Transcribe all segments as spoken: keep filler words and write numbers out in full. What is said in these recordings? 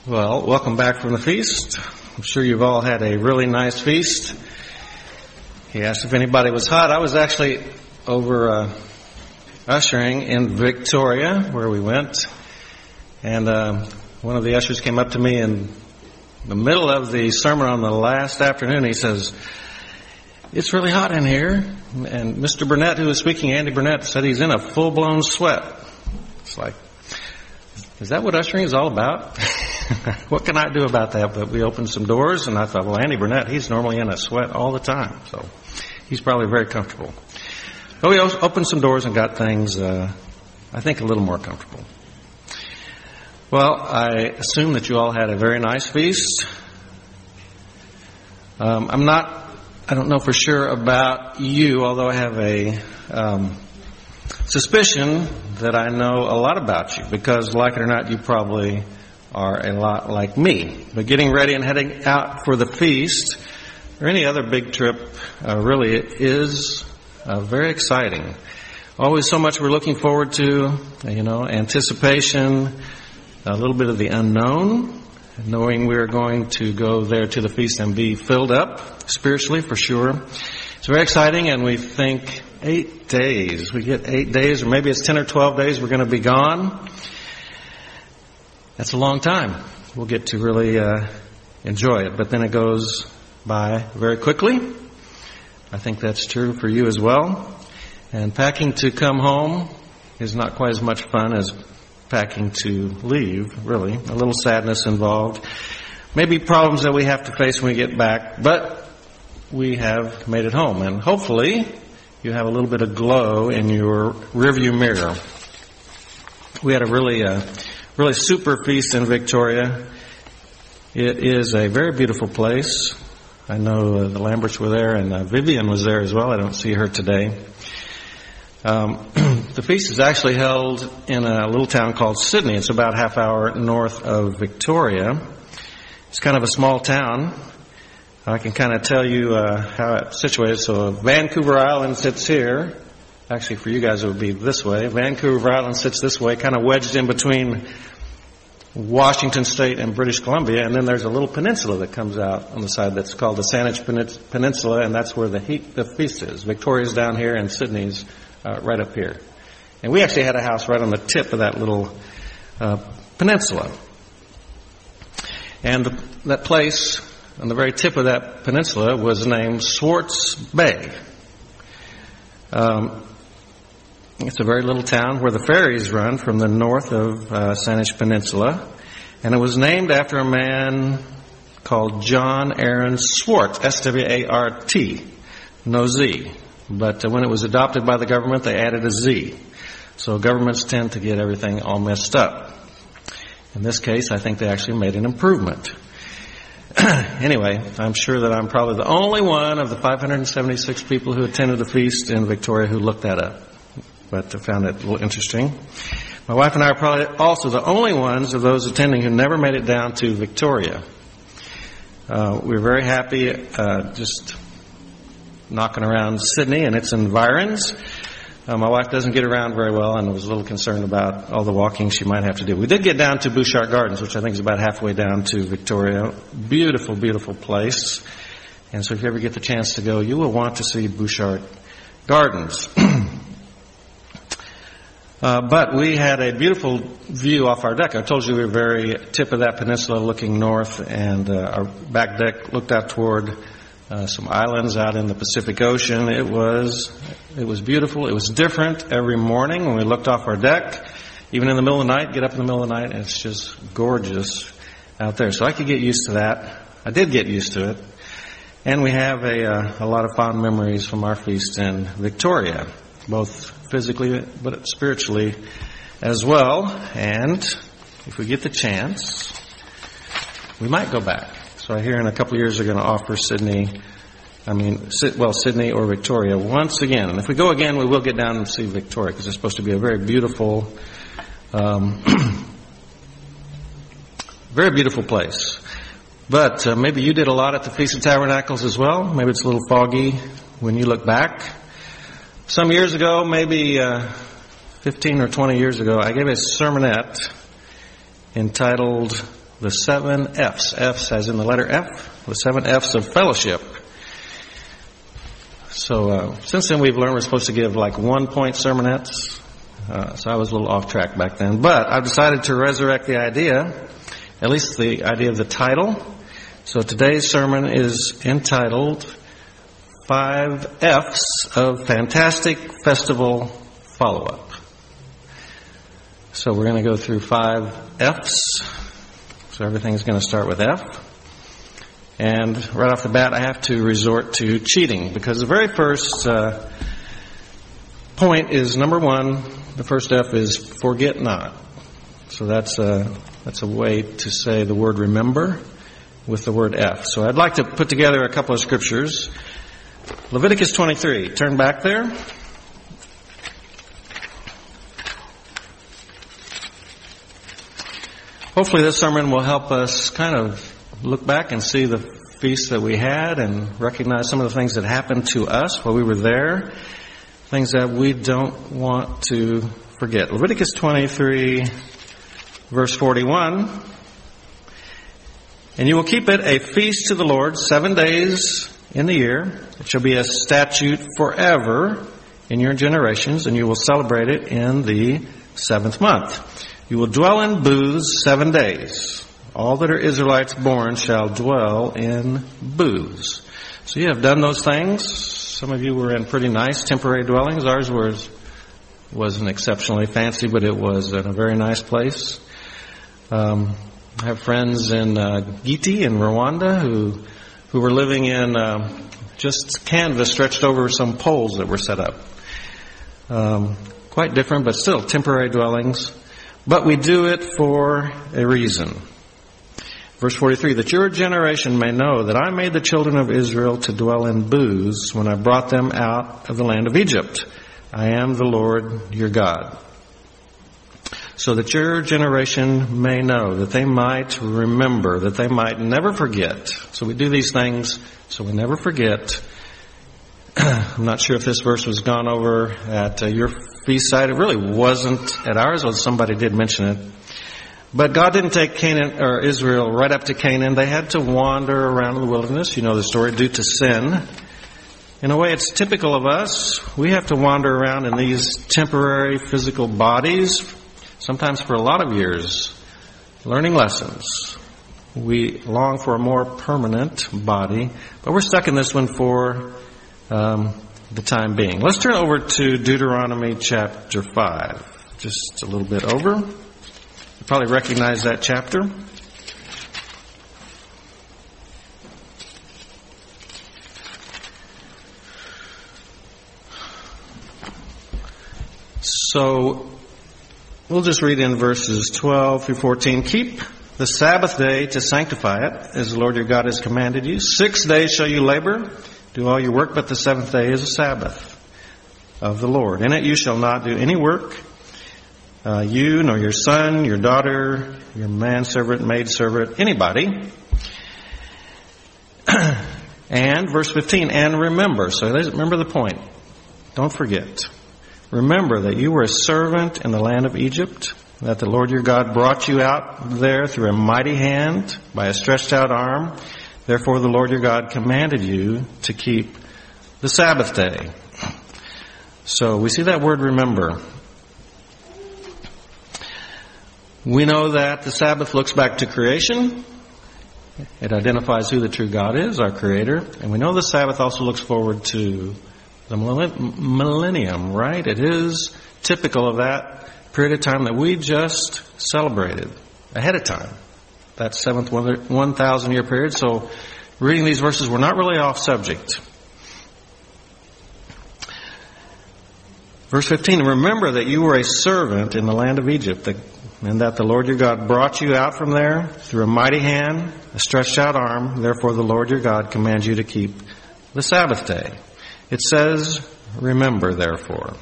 Well, welcome back from the feast. I'm sure you've all had a really nice feast. He asked if anybody was hot. I was actually over uh, ushering in Victoria, where we went, and uh, one of the ushers came up to me in the middle of the sermon on the last afternoon. He says, "It's really hot in here." And Mister Burnett, who was speaking, Andy Burnett, said he's in a full-blown sweat. It's like, is that what ushering is all about? What can I do about that? But we opened some doors, and I thought, well, Andy Burnett, he's normally in a sweat all the time, so he's probably very comfortable. But we opened some doors and got things, uh, I think, a little more comfortable. Well, I assume that you all had a very nice feast. Um, I'm not, I don't know for sure about you, although I have a um, suspicion that I know a lot about you, because, like it or not, you probably are a lot like me. But getting ready and heading out for the feast or any other big trip uh, really is uh, very exciting. Always so much we're looking forward to, you know, anticipation, a little bit of the unknown, knowing we're going to go there to the feast and be filled up spiritually for sure. It's very exciting, and we think eight days. We get eight days, or maybe it's ten or twelve days we're going to be gone. That's a long time. We'll get to really uh, enjoy it, but then it goes by very quickly. I think that's true for you as well. And packing to come home is not quite as much fun as packing to leave, really. A little sadness involved. Maybe problems that we have to face when we get back, but we have made it home. And hopefully you have a little bit of glow in your rearview mirror. We had a really... Uh, Really super feast in Victoria. It is a very beautiful place. I know uh, the Lamberts were there, and uh, Vivian was there as well. I don't see her today. Um, the feast is actually held in a little town called Sydney. It's about a half hour north of Victoria. It's kind of a small town. I can kind of tell you uh, how it's situated. So Vancouver Island sits here. Actually, for you guys, it would be this way. Vancouver Island sits this way, kind of wedged in between Washington State and British Columbia, and then there's a little peninsula that comes out on the side that's called the Saanich Peninsula, and that's where the, heat, the feast is. Victoria's down here, and Sydney's uh, right up here. And we actually had a house right on the tip of that little uh, peninsula. And the, that place on the very tip of that peninsula was named Swartz Bay. Um, It's a very little town where the ferries run from the north of uh, Saanich Peninsula. And it was named after a man called John Aaron Swart, S W A R T, no Z. But uh, when it was adopted by the government, they added a Z. So governments tend to get everything all messed up. In this case, I think they actually made an improvement. Anyway, I'm sure that I'm probably the only one of the five hundred seventy-six people who attended the feast in Victoria who looked that up. But I found it a little interesting. My wife and I are probably also the only ones of those attending who never made it down to Victoria. Uh, we're very happy uh, just knocking around Sydney and its environs. Uh, my wife doesn't get around very well and was a little concerned about all the walking she might have to do. We did get down to Bouchard Gardens, which I think is about halfway down to Victoria. Beautiful, beautiful place. And so if you ever get the chance to go, you will want to see Bouchard Gardens. Uh, but we had a beautiful view off our deck. I told you we were very tip of that peninsula looking north, and uh, our back deck looked out toward uh, some islands out in the Pacific Ocean. It was it was beautiful. It was different every morning when we looked off our deck. Even in the middle of the night, get up in the middle of the night, and it's just gorgeous out there. So I could get used to that. I did get used to it. And we have a, uh, a lot of fond memories from our feast in Victoria, both physically but spiritually as well. And if we get the chance, we might go back. So I hear in a couple of years they're going to offer Sydney, I mean, well, Sydney or Victoria once again. And if we go again, we will get down and see Victoria, because it's supposed to be a very beautiful, um, very beautiful place. But uh, maybe you did a lot at the Feast of Tabernacles as well. Maybe it's a little foggy when you look back. Some years ago, maybe uh, fifteen or twenty years ago, I gave a sermonette entitled the seven F's. F's as in the letter F, the seven F's of fellowship. So uh, since then we've learned we're supposed to give like one-point sermonettes. Uh, so I was a little off track back then. But I've decided to resurrect the idea, at least the idea of the title. So today's sermon is entitled Five F's of Fantastic Festival Follow-Up. So we're going to go through five F's. So everything's going to start with F. And right off the bat, I have to resort to cheating because the very first uh, point is number one. The first F is forget not. So that's a, that's a way to say the word remember with the word F. So I'd like to put together a couple of scriptures. Leviticus twenty-three. Turn back there. Hopefully this sermon will help us kind of look back and see the feasts that we had and recognize some of the things that happened to us while we were there, things that we don't want to forget. Leviticus twenty-three, verse forty-one, and you will keep it a feast to the Lord seven days in the year. It shall be a statute forever in your generations, and you will celebrate it in the seventh month. You will dwell in booths seven days. All that are Israelites born shall dwell in booths. So you have done those things. Some of you were in pretty nice temporary dwellings. Ours was, wasn't exceptionally fancy, but it was in a very nice place. Um, I have friends in uh, Giti in Rwanda who who were living in uh, just canvas stretched over some poles that were set up. Um, quite different, but still temporary dwellings. But we do it for a reason. Verse forty-three, that your generation may know that I made the children of Israel to dwell in booths when I brought them out of the land of Egypt. I am the Lord your God. So that your generation may know, that they might remember, that they might never forget. So we do these things so we never forget. I'm not sure if this verse was gone over at uh, your feast site. It really wasn't at ours, although somebody did mention it. But God didn't take Canaan or Israel right up to Canaan. They had to wander around in the wilderness. You know the story, due to sin. In a way, it's typical of us. We have to wander around in these temporary physical bodies, sometimes for a lot of years, learning lessons. We long for a more permanent body, but we're stuck in this one for um, the time being. Let's turn over to Deuteronomy chapter five, just a little bit over. You probably recognize that chapter. So we'll just read in verses twelve through fourteen. Keep the Sabbath day to sanctify it, as the Lord your God has commanded you. Six days shall you labor, do all your work, but the seventh day is a Sabbath of the Lord. In it you shall not do any work, uh, you, nor your son, your daughter, your manservant, maidservant, anybody. And verse fifteen, and remember. So remember the point. Don't forget. Remember that you were a servant in the land of Egypt, that the Lord your God brought you out there through a mighty hand, by a stretched out arm. Therefore the Lord your God commanded you to keep the Sabbath day. So we see that word remember. We know that the Sabbath looks back to creation. It identifies who the true God is, our Creator. And we know the Sabbath also looks forward to the millennium, right? It is typical of that period of time that we just celebrated ahead of time. That seventh one thousand year period. So reading these verses, we're not really off subject. Verse fifteen, remember that you were a servant in the land of Egypt, and that the Lord your God brought you out from there through a mighty hand, a stretched out arm. Therefore the Lord your God commands you to keep the Sabbath day. It says, remember, therefore.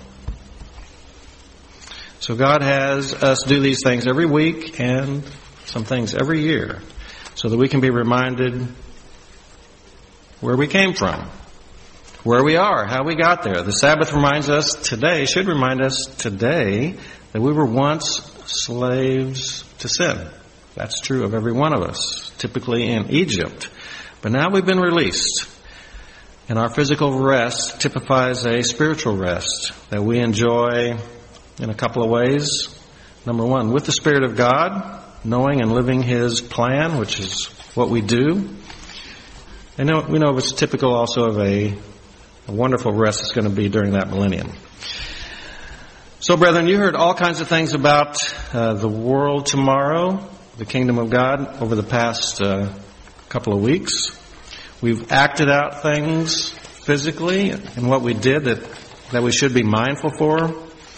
So God has us do these things every week and some things every year so that we can be reminded where we came from, where we are, how we got there. The Sabbath reminds us today, should remind us today, that we were once slaves to sin. That's true of every one of us, typically in Egypt. But now we've been released. And our physical rest typifies a spiritual rest that we enjoy in a couple of ways. Number one, with the Spirit of God, knowing and living His plan, which is what we do. And we know it's typical also of a, a wonderful rest that's going to be during that millennium. So, brethren, you heard all kinds of things about uh, the world tomorrow, the kingdom of God, over the past uh, couple of weeks. We've acted out things physically and what we did that, that we should be mindful for.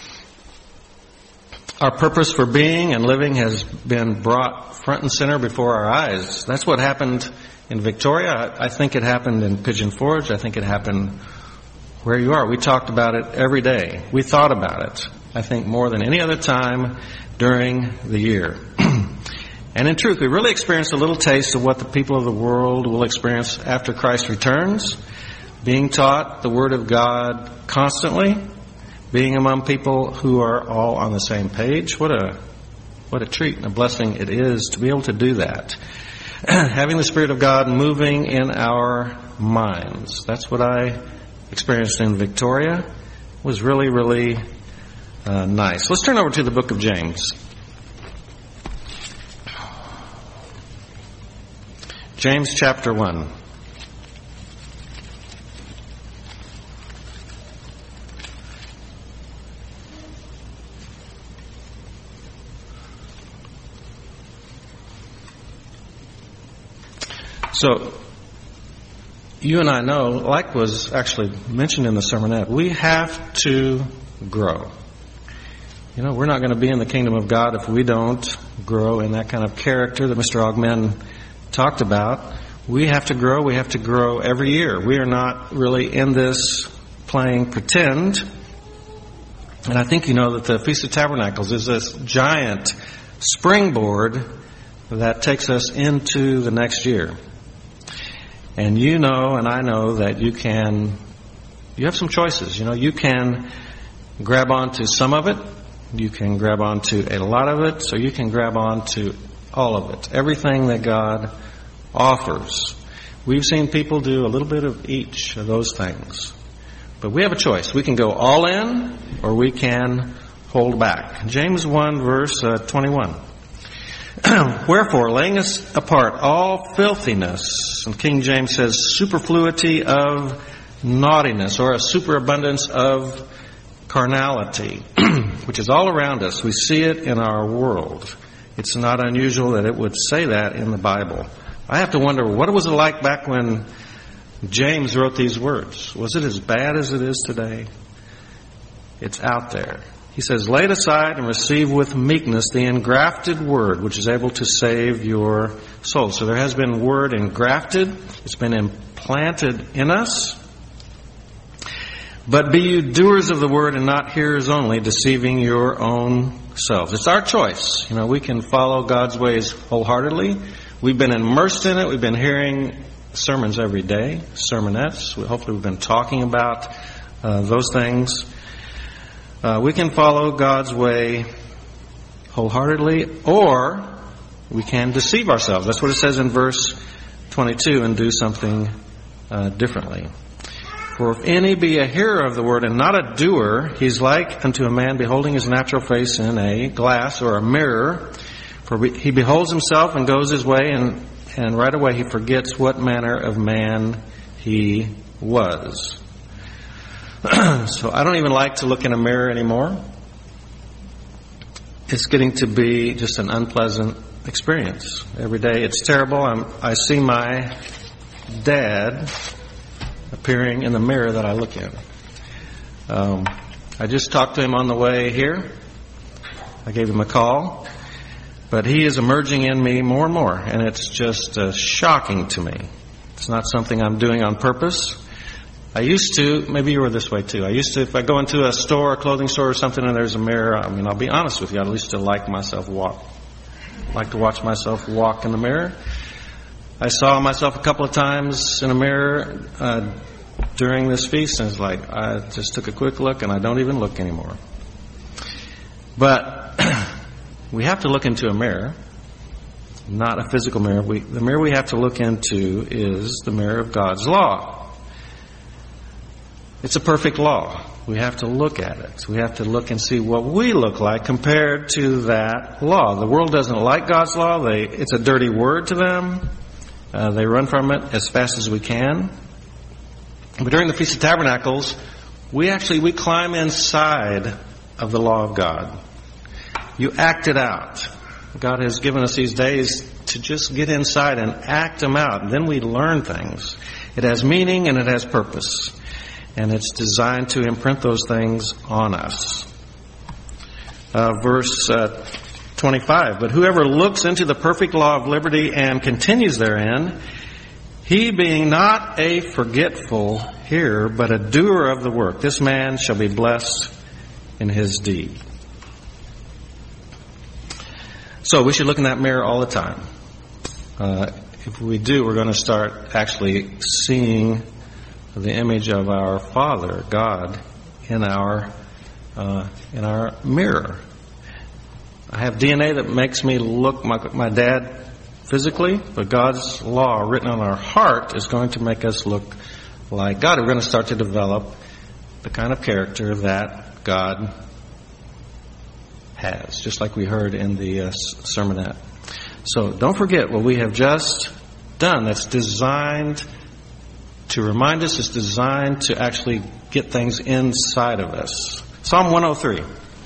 Our purpose for being and living has been brought front and center before our eyes. That's what happened in Victoria. I, I think it happened in Pigeon Forge. I think it happened where you are. We talked about it every day. We thought about it, I think, more than any other time during the year. And in truth, we really experienced a little taste of what the people of the world will experience after Christ returns, being taught the Word of God constantly, being among people who are all on the same page. What a what a treat and a blessing it is to be able to do that. Having the Spirit of God moving in our minds. That's what I experienced in Victoria. It was really, really uh, nice. Let's turn over to the book of James. James chapter one. So, you and I know, like was actually mentioned in the sermonette, we have to grow. You know, we're not going to be in the kingdom of God if we don't grow in that kind of character that Mister Augmen talked about. We have to grow. We have to grow every year. We are not really in this playing pretend. And I think you know that the Feast of Tabernacles is this giant springboard that takes us into the next year. And you know and I know that you can, you have some choices. You know, you can grab onto some of it. You can grab onto a lot of it. So you can grab onto all of it. Everything that God offers. We've seen people do a little bit of each of those things. But we have a choice. We can go all in or we can hold back. James one verse uh, twenty-one. Wherefore, laying us apart all filthiness, and King James says superfluity of naughtiness, or a superabundance of carnality, which is all around us. We see it in our world. It's not unusual that it would say that in the Bible. I have to wonder, what was it like back when James wrote these words? Was it as bad as it is today? It's out there. He says, lay it aside and receive with meekness the engrafted word, which is able to save your soul. So there has been word engrafted. It's been implanted in us. But be you doers of the word and not hearers only, deceiving your own selves. It's our choice. You know, we can follow God's ways wholeheartedly. We've been immersed in it. We've been hearing sermons every day, sermonettes. Hopefully we've been talking about uh, those things. Uh, we can follow God's way wholeheartedly, or we can deceive ourselves. That's what it says in verse twenty-two, and do something uh, differently. For if any be a hearer of the word and not a doer, he's like unto a man beholding his natural face in a glass or a mirror. For he beholds himself and goes his way, and, and right away he forgets what manner of man he was. So I don't even like to look in a mirror anymore. It's getting to be just an unpleasant experience. Every day it's terrible. I'm, I see my dad appearing in the mirror that I look in. Um, I just talked to him on the way here. I gave him a call. But he is emerging in me more and more, and it's just uh, shocking to me. It's not something I'm doing on purpose. I used to, maybe you were this way too, I used to, if I go into a store, a clothing store or something, and there's a mirror, I mean, I'll be honest with you, I used to like myself walk, like to watch myself walk in the mirror. I saw myself a couple of times in a mirror uh, during this feast, and it's like, I just took a quick look, and I don't even look anymore. But we have to look into a mirror, not a physical mirror. We, the mirror we have to look into is the mirror of God's law. It's a perfect law. We have to look at it. We have to look and see what we look like compared to that law. The world doesn't like God's law. They, it's a dirty word to them. Uh, they run from it as fast as we can. But during the Feast of Tabernacles, we actually, we climb inside of the law of God. You act it out. God has given us these days to just get inside and act them out. And then we learn things. It has meaning and it has purpose. And it's designed to imprint those things on us. Uh, verse uh, twenty-five, but whoever looks into the perfect law of liberty and continues therein, he being not a forgetful hearer, but a doer of the work, this man shall be blessed in his deed. So we should look in that mirror all the time. Uh, if we do, we're going to start actually seeing the image of our Father, God, in our uh, in our mirror. I have D N A that makes me look like my dad physically, but God's law written on our heart is going to make us look like God. We're going to start to develop the kind of character that God has, just like we heard in the uh, sermonette. So don't forget what we have just done. That's designed to remind us. It's designed to actually get things inside of us. Psalm one oh three.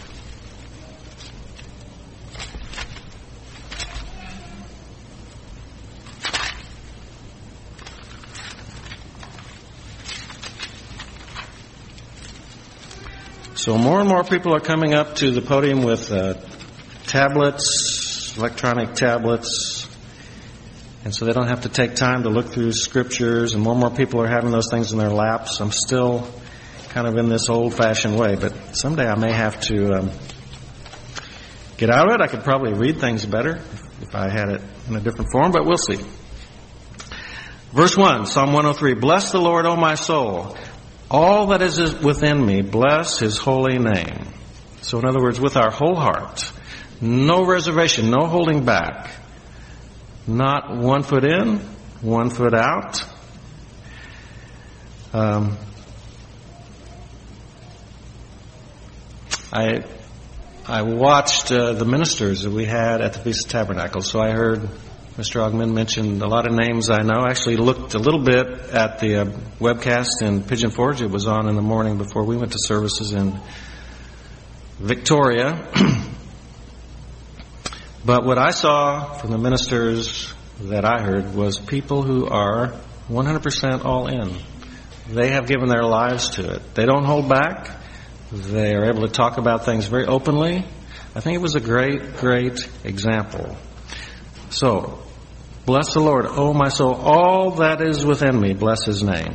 So more and more people are coming up to the podium with uh, tablets, electronic tablets, and so they don't have to take time to look through scriptures, and more and more people are having those things in their laps. I'm still kind of in this old-fashioned way, but someday I may have to um, get out of it. I could probably read things better if, if I had it in a different form, but we'll see. Verse one, Psalm one oh three, bless the Lord, O my soul. All that is within me, bless his holy name. So in other words, with our whole heart, no reservation, no holding back, not one foot in, one foot out. Um, I I watched uh, the ministers that we had at the Feast of Tabernacles, so I heard Mister Ogman mentioned a lot of names I know. I actually looked a little bit at the uh, webcast in Pigeon Forge. It was on in the morning before we went to services in Victoria. But what I saw from the ministers that I heard was people who are one hundred percent all in. They have given their lives to it. They don't hold back. They are able to talk about things very openly. I think it was a great, great example. So, bless the Lord, O my soul, all that is within me, bless his name.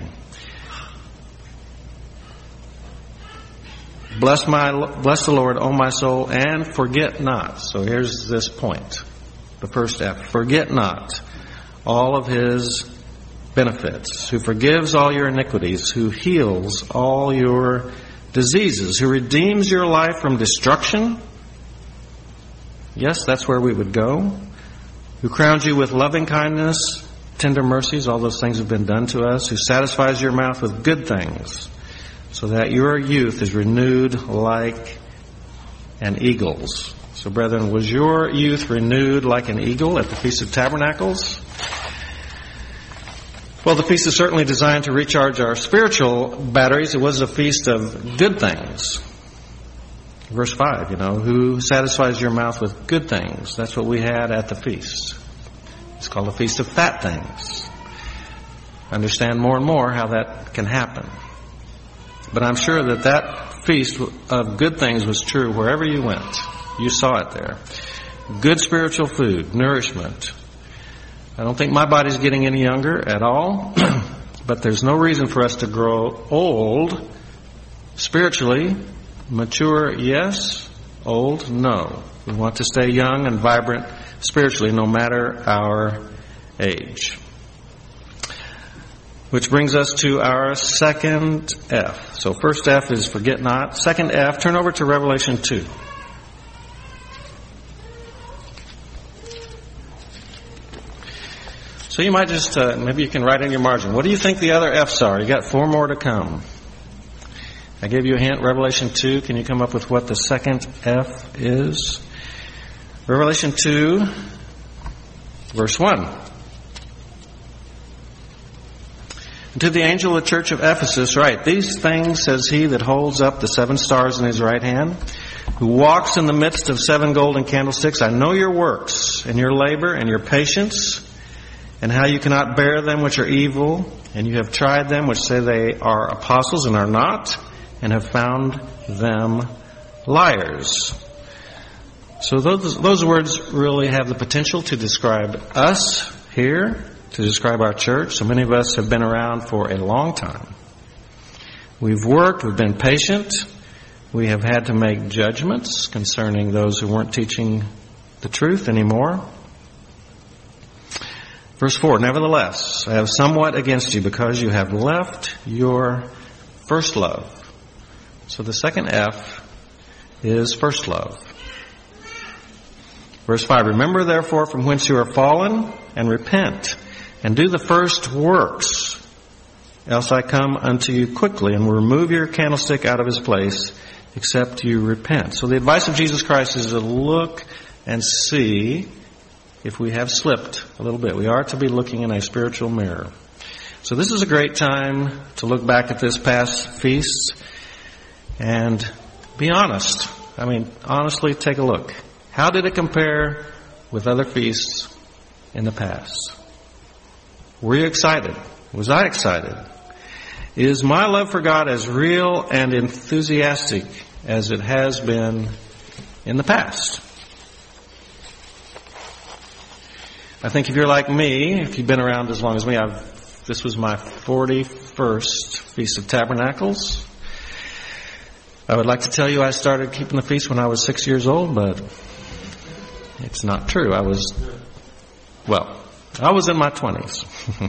Bless my, bless the Lord, O my soul, and forget not. So here's this point, the first F. Forget not all of his benefits, who forgives all your iniquities, who heals all your diseases, who redeems your life from destruction. Yes, that's where we would go. Who crowns you with loving kindness, tender mercies, all those things have been done to us, who satisfies your mouth with good things, so that your youth is renewed like an eagle's. So, brethren, was your youth renewed like an eagle at the Feast of Tabernacles? Well, the feast is certainly designed to recharge our spiritual batteries. It was a feast of good things. Verse five, you know, who satisfies your mouth with good things. That's what we had at the feast. It's called the Feast of Fat Things. Understand more and more how that can happen. But I'm sure that that feast of good things was true wherever you went. You saw it there. Good spiritual food, nourishment. I don't think my body's getting any younger at all, but there's no reason for us to grow old spiritually. Mature, yes. Old, no. We want to stay young and vibrant spiritually, no matter our age. Which brings us to our second F. So first F is forget not. Second F, turn over to Revelation two. So you might just, uh, maybe you can write in your margin. What do you think the other F's are? You got four more to come. I gave you a hint, Revelation two. Can you come up with what the second F is? Revelation two, verse one. And to the angel of the church of Ephesus write, these things says he that holds up the seven stars in his right hand, who walks in the midst of seven golden candlesticks. I know your works, and your labor, and your patience, and how you cannot bear them which are evil, and you have tried them which say they are apostles and are not, and have found them liars. So those, those words really have the potential to describe us here, to describe our church. So many of us have been around for a long time. We've worked, we've been patient, we have had to make judgments concerning those who weren't teaching the truth anymore. Verse four, nevertheless, I have somewhat against you because you have left your first love. So the second F is first love. Verse five, remember therefore from whence you are fallen, and repent, and do the first works, else I come unto you quickly, and will remove your candlestick out of his place, except you repent. So the advice of Jesus Christ is to look and see if we have slipped a little bit. We are to be looking in a spiritual mirror. So this is a great time to look back at this past feast and be honest. I mean, honestly, take a look. How did it compare with other feasts in the past? Were you excited? Was I excited? Is my love for God as real and enthusiastic as it has been in the past? I think if you're like me, if you've been around as long as me, I've, this was my forty-first Feast of Tabernacles. I would like to tell you I started keeping the feast when I was six years old, but it's not true. I was, well, I was in my twenties.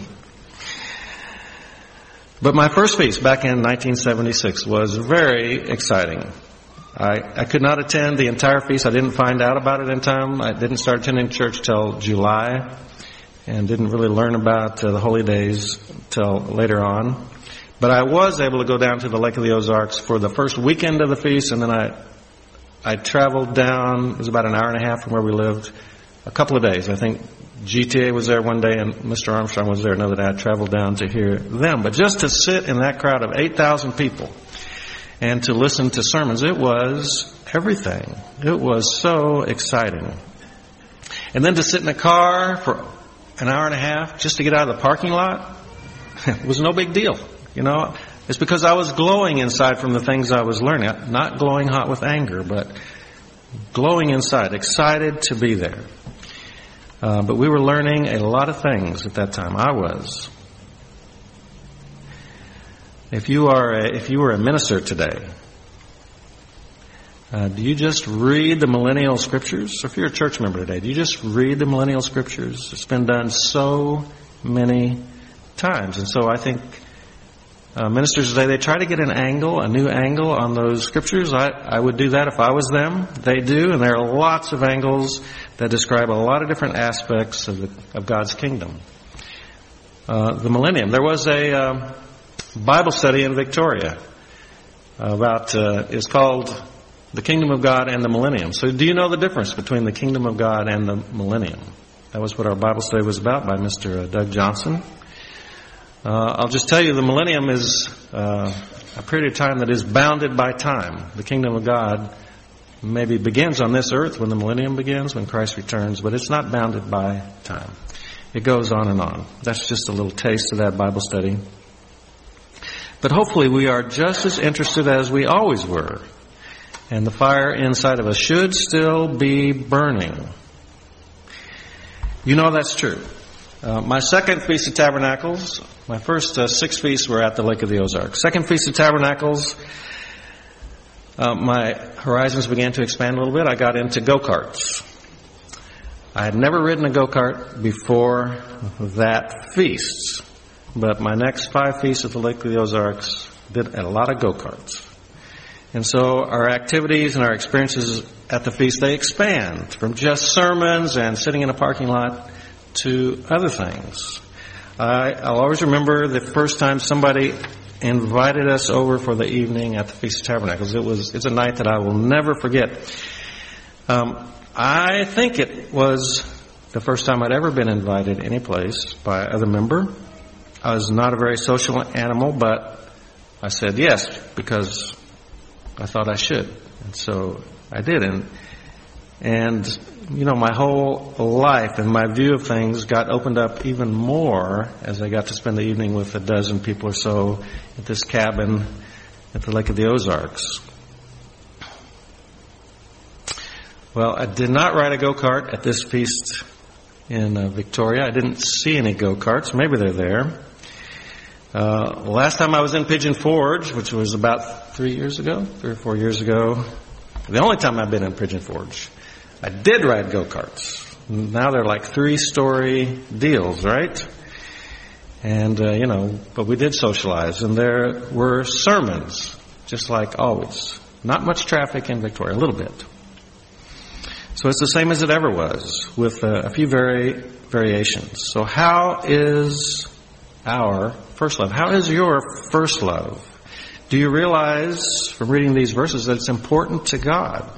But my first feast back in nineteen seventy-six was very exciting. I, I could not attend the entire feast. I didn't find out about it in time. I didn't start attending church till July and didn't really learn about uh, the holy days till later on. But I was able to go down to the Lake of the Ozarks for the first weekend of the feast, and then I I traveled down. It was about an hour and a half from where we lived, a couple of days. I think G T A was there one day and Mister Armstrong was there another day. I traveled down to hear them. But just to sit in that crowd of eight thousand people and to listen to sermons, it was everything. It was so exciting. And then to sit in a car for an hour and a half just to get out of the parking lot, it was no big deal. You know, it's because I was glowing inside from the things I was learning. Not glowing hot with anger, but glowing inside, excited to be there. Uh, but we were learning a lot of things at that time. I was. If you are, a, if you were a minister today, uh, do you just read the millennial scriptures? Or if you're a church member today, do you just read the millennial scriptures? It's been done so many times, and so I think. Uh, ministers today, they try to get an angle, a new angle on those scriptures. I, I would do that if I was them. They do, and there are lots of angles that describe a lot of different aspects of, the, of God's kingdom. Uh, the millennium. There was a uh, Bible study in Victoria about, uh, it's called The Kingdom of God and the Millennium. So do you know the difference between the Kingdom of God and the millennium? That was what our Bible study was about by Mister Doug Johnson. Uh, I'll just tell you, the millennium is uh, a period of time that is bounded by time. The kingdom of God maybe begins on this earth when the millennium begins, when Christ returns, but it's not bounded by time. It goes on and on. That's just a little taste of that Bible study. But hopefully we are just as interested as we always were, and the fire inside of us should still be burning. You know that's true. Uh, my second Feast of Tabernacles, my first uh, six feasts were at the Lake of the Ozarks. Second Feast of Tabernacles, uh, my horizons began to expand a little bit. I got into go-karts. I had never ridden a go-kart before that feast, but my next five feasts at the Lake of the Ozarks did a lot of go-karts. And so our activities and our experiences at the feast, they expand from just sermons and sitting in a parking lot to other things. I, I'll always remember the first time somebody invited us over for the evening at the Feast of Tabernacles. It was, it's a night that I will never forget. Um, I think it was the first time I'd ever been invited any place by other member. I was not a very social animal, but I said yes because I thought I should. And so I did. And, and, you know, my whole life and my view of things got opened up even more as I got to spend the evening with a dozen people or so at this cabin at the Lake of the Ozarks. Well, I did not ride a go-kart at this feast in uh, Victoria. I didn't see any go-karts. Maybe they're there. Uh, last time I was in Pigeon Forge, which was about three years ago, three or four years ago, the only time I've been in Pigeon Forge, I did ride go-karts. Now they're like three-story deals, right? And, uh, you know, but we did socialize, and there were sermons, just like always. Not much traffic in Victoria, a little bit. So it's the same as it ever was, with uh, a few very variations. So how is our first love? How is your first love? Do you realize from reading these verses that it's important to God?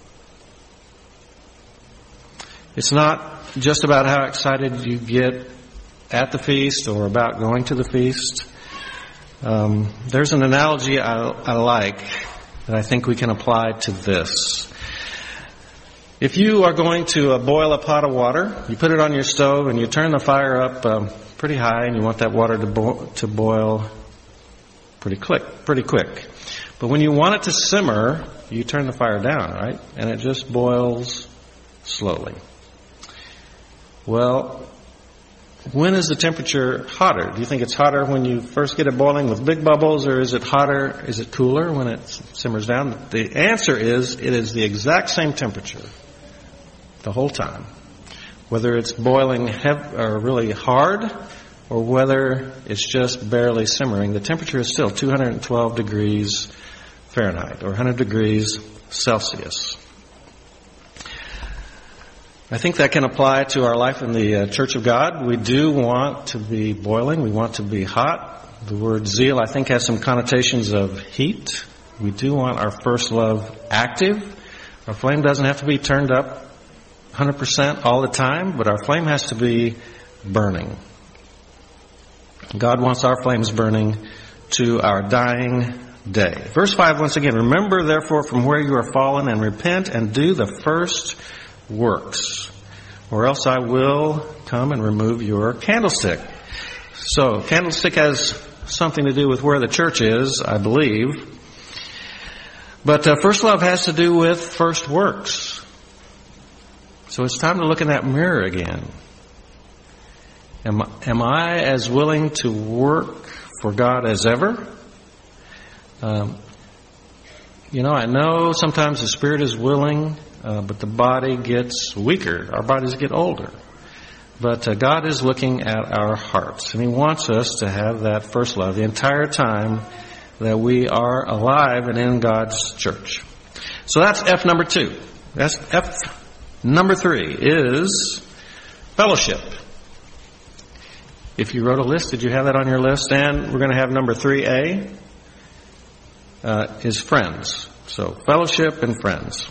It's not just about how excited you get at the feast or about going to the feast. Um, there's an analogy I, I like that I think we can apply to this. If you are going to uh, boil a pot of water, you put it on your stove and you turn the fire up um, pretty high, and you want that water to, bo- to boil pretty quick, pretty quick. But when you want it to simmer, you turn the fire down, right? And it just boils slowly. Well, when is the temperature hotter? Do you think it's hotter when you first get it boiling with big bubbles, or is it hotter, is it cooler when it simmers down? The answer is it is the exact same temperature the whole time. Whether it's boiling hev- or really hard, or whether it's just barely simmering, the temperature is still two hundred twelve degrees Fahrenheit, or one hundred degrees Celsius. I think that can apply to our life in the uh, Church of God. We do want to be boiling. We want to be hot. The word zeal, I think, has some connotations of heat. We do want our first love active. Our flame doesn't have to be turned up one hundred percent all the time, but our flame has to be burning. God wants our flames burning to our dying day. Verse five, once again, remember therefore from where you are fallen, and repent and do the first works, or else I will come and remove your candlestick. So, candlestick has something to do with where the church is, I believe. But uh, first love has to do with first works. So it's time to look in that mirror again. Am, am I as willing to work for God as ever? Um, you know, I know sometimes the spirit is willing, Uh, but the body gets weaker. Our bodies get older. But uh, God is looking at our hearts, and He wants us to have that first love the entire time that we are alive and in God's church. So that's F number two. That's F number three is fellowship. If you wrote a list, did you have that on your list? And we're going to have number three A uh, is friends. So fellowship and friends.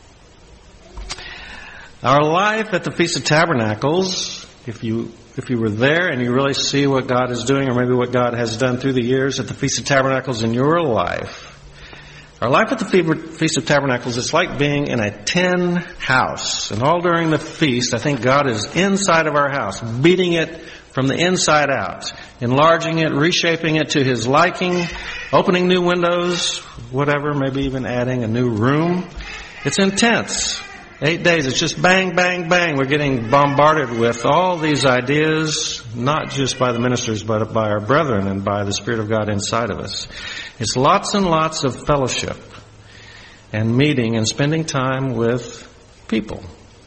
Our life at the Feast of Tabernacles, if you if you were there and you really see what God is doing, or maybe what God has done through the years at the Feast of Tabernacles in your life, our life at the Feast of Tabernacles is like being in a tin house. And all during the feast, I think God is inside of our house, beating it from the inside out, enlarging it, reshaping it to His liking, opening new windows, whatever, maybe even adding a new room. It's intense. Eight days, it's just bang, bang, bang. We're getting bombarded with all these ideas, not just by the ministers, but by our brethren and by the Spirit of God inside of us. It's lots and lots of fellowship and meeting and spending time with people.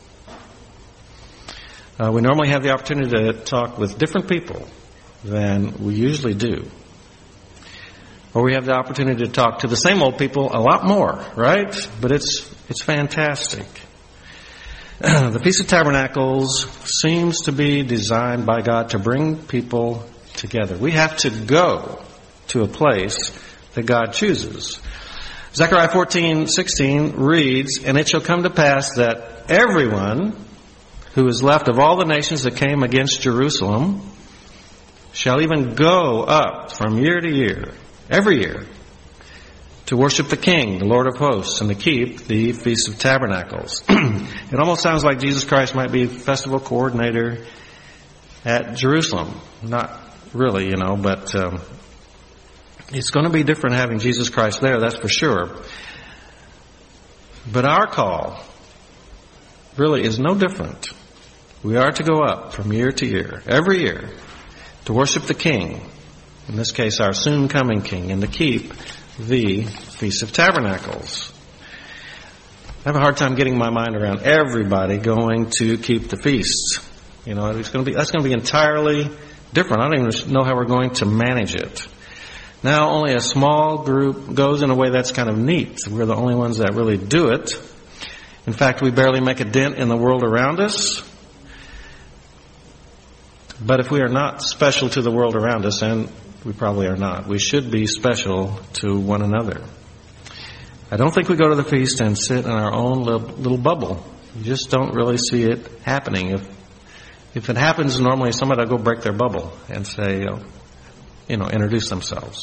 Uh, we normally have the opportunity to talk with different people than we usually do. Or we have the opportunity to talk to the same old people a lot more, right? But it's it's fantastic. The Feast of Tabernacles seems to be designed by God to bring people together. We have to go to a place that God chooses. Zechariah fourteen sixteen reads, "And it shall come to pass that everyone who is left of all the nations that came against Jerusalem shall even go up from year to year, every year, to worship the King, the Lord of hosts, and to keep the Feast of Tabernacles." It almost sounds like Jesus Christ might be festival coordinator at Jerusalem. Not really, you know, but um, it's going to be different having Jesus Christ there, that's for sure. But our call really is no different. We are to go up from year to year, every year, to worship the King, in this case our soon-coming King, and to keep the Feast of Tabernacles. I have a hard time getting my mind around everybody going to keep the feasts. You know, it's going to be that's going to be entirely different. I don't even know how we're going to manage it. Now only a small group goes in a way that's kind of neat. We're the only ones that really do it. In fact, we barely make a dent in the world around us. But if we are not special to the world around us, and we probably are not, we should be special to one another. I don't think we go to the feast and sit in our own little, little bubble. You just don't really see it happening. If if it happens, normally somebody will go break their bubble and say, you know, introduce themselves.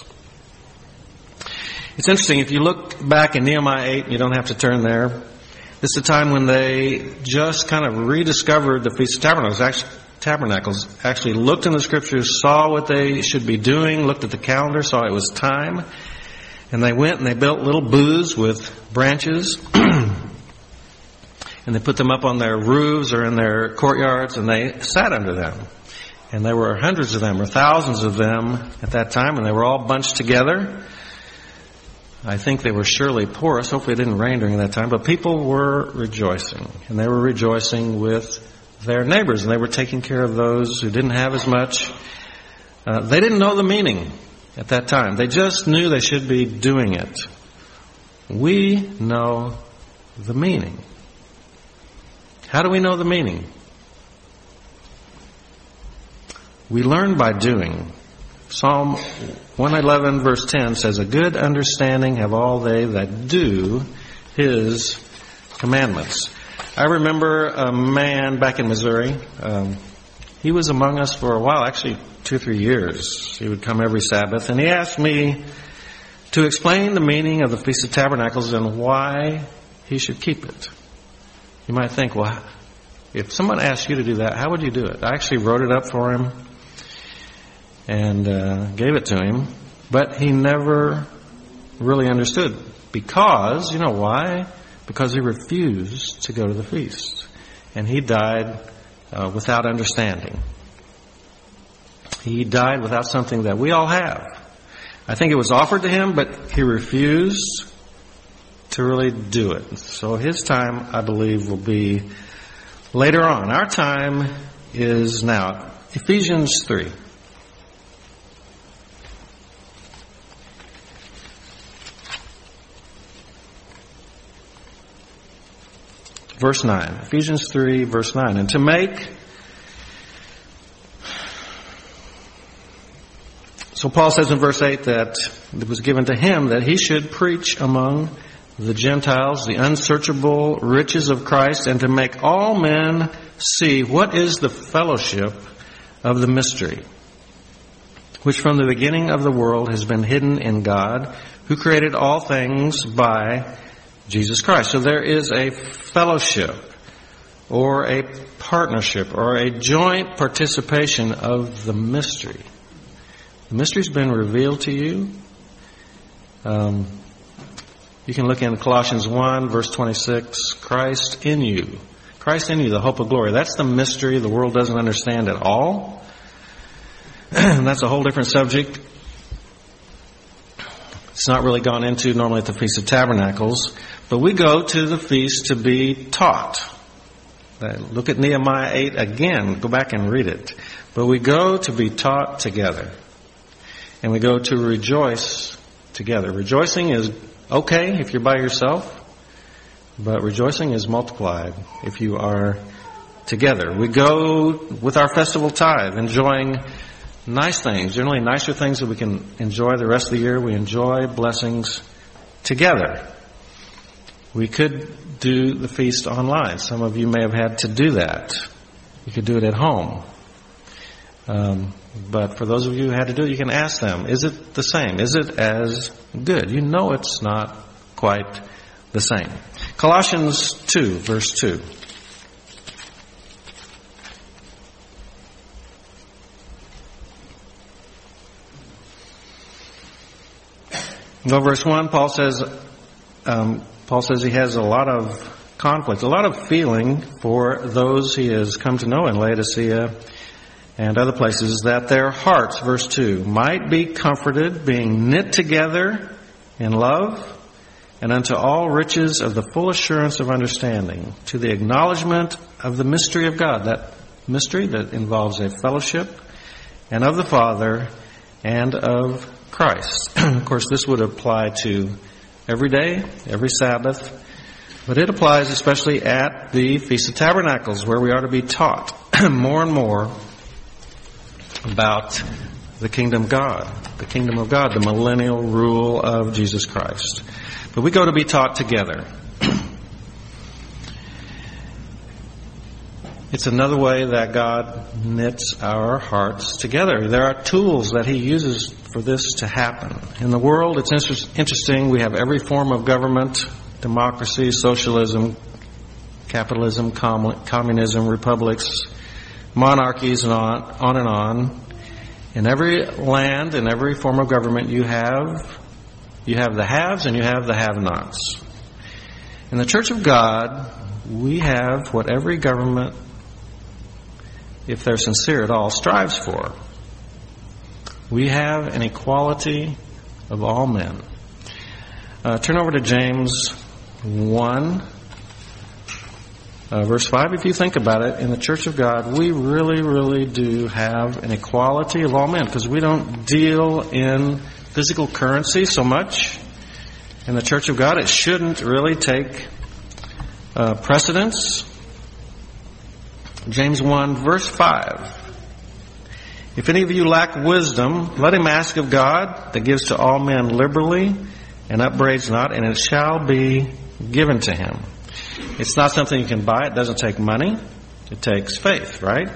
It's interesting, if you look back in Nehemiah eight, you don't have to turn there. This is a time when they just kind of rediscovered the Feast of Tabernacles. Actually, Tabernacles actually looked in the scriptures, saw what they should be doing, looked at the calendar, saw it was time, and they went and they built little booths with branches, and they put them up on their roofs or in their courtyards, and they sat under them. And there were hundreds of them or thousands of them at that time, and they were all bunched together. I think they were surely porous. Hopefully it didn't rain during that time, but people were rejoicing, and they were rejoicing with their neighbors, and they were taking care of those who didn't have as much. Uh, they didn't know the meaning at that time. They just knew they should be doing it. We know the meaning. How do we know the meaning? We learn by doing. Psalm one eleven verse ten says, "A good understanding have all they that do His commandments." I remember a man back in Missouri. Um, he was among us for a while, actually two or three years. He would come every Sabbath, and he asked me to explain the meaning of the Feast of Tabernacles and why he should keep it. You might think, well, if someone asked you to do that, how would you do it? I actually wrote it up for him and uh, gave it to him, but he never really understood. Because, you know why? Because he refused to go to the feast. And he died uh, without understanding. He died without something that we all have. I think it was offered to him, but he refused to really do it. So his time, I believe, will be later on. Our time is now. Ephesians three. Verse nine. Ephesians three, verse nine. And to make... So Paul says in verse eight that it was given to him that he should preach among the Gentiles the unsearchable riches of Christ, and to make all men see what is the fellowship of the mystery, which from the beginning of the world has been hidden in God, who created all things by Jesus Christ. So there is a fellowship or a partnership or a joint participation of the mystery. The mystery's been revealed to you. Um, you can look in Colossians one, verse twenty-six, Christ in you. Christ in you, the hope of glory. That's the mystery the world doesn't understand at all. That's a whole different subject. It's not really gone into normally at the Feast of Tabernacles. But we go to the feast to be taught. Look at Nehemiah eight again. Go back and read it. But we go to be taught together. And we go to rejoice together. Rejoicing is okay if you're by yourself. but rejoicing is multiplied if you are together. We go with our festival tithe, enjoying nice things, generally nicer things that we can enjoy the rest of the year. We enjoy blessings together. We could do the feast online. Some of you may have had to do that. You could do it at home. Um, but for those of you who had to do it, you can ask them, is it the same? Is it as good? You know it's not quite the same. Colossians two, verse two. Well, verse one, Paul says, um, Paul says he has a lot of conflict, a lot of feeling for those he has come to know in Laodicea and other places, that their hearts, verse two, might be comforted, being knit together in love, and unto all riches of the full assurance of understanding, to the acknowledgement of the mystery of God, that mystery that involves a fellowship, and of the Father, and of Christ. Of course, this would apply to every day, every Sabbath, but it applies especially at the Feast of Tabernacles, where we are to be taught more and more about the kingdom of God, the kingdom of God, the millennial rule of Jesus Christ. But we go to be taught together. It's another way that God knits our hearts together. There are tools that He uses for this to happen. In the world, it's inter- interesting. We have every form of government, democracy, socialism, capitalism, com- communism, republics, monarchies, and on, on and on. In every land, in every form of government, you have you have the haves and you have the have-nots. In the Church of God, we have what every government, if they're sincere at all, strives for. We have an equality of all men. Uh, turn over to James one, uh, verse five. If you think about it, in the Church of God, we really, really do have an equality of all men, because we don't deal in physical currency so much. In the Church of God, it shouldn't really take uh, precedence. James one, verse five. If any of you lack wisdom, let him ask of God, that gives to all men liberally and upbraids not, and it shall be given to him. It's not something you can buy. It doesn't take money. It takes faith, right?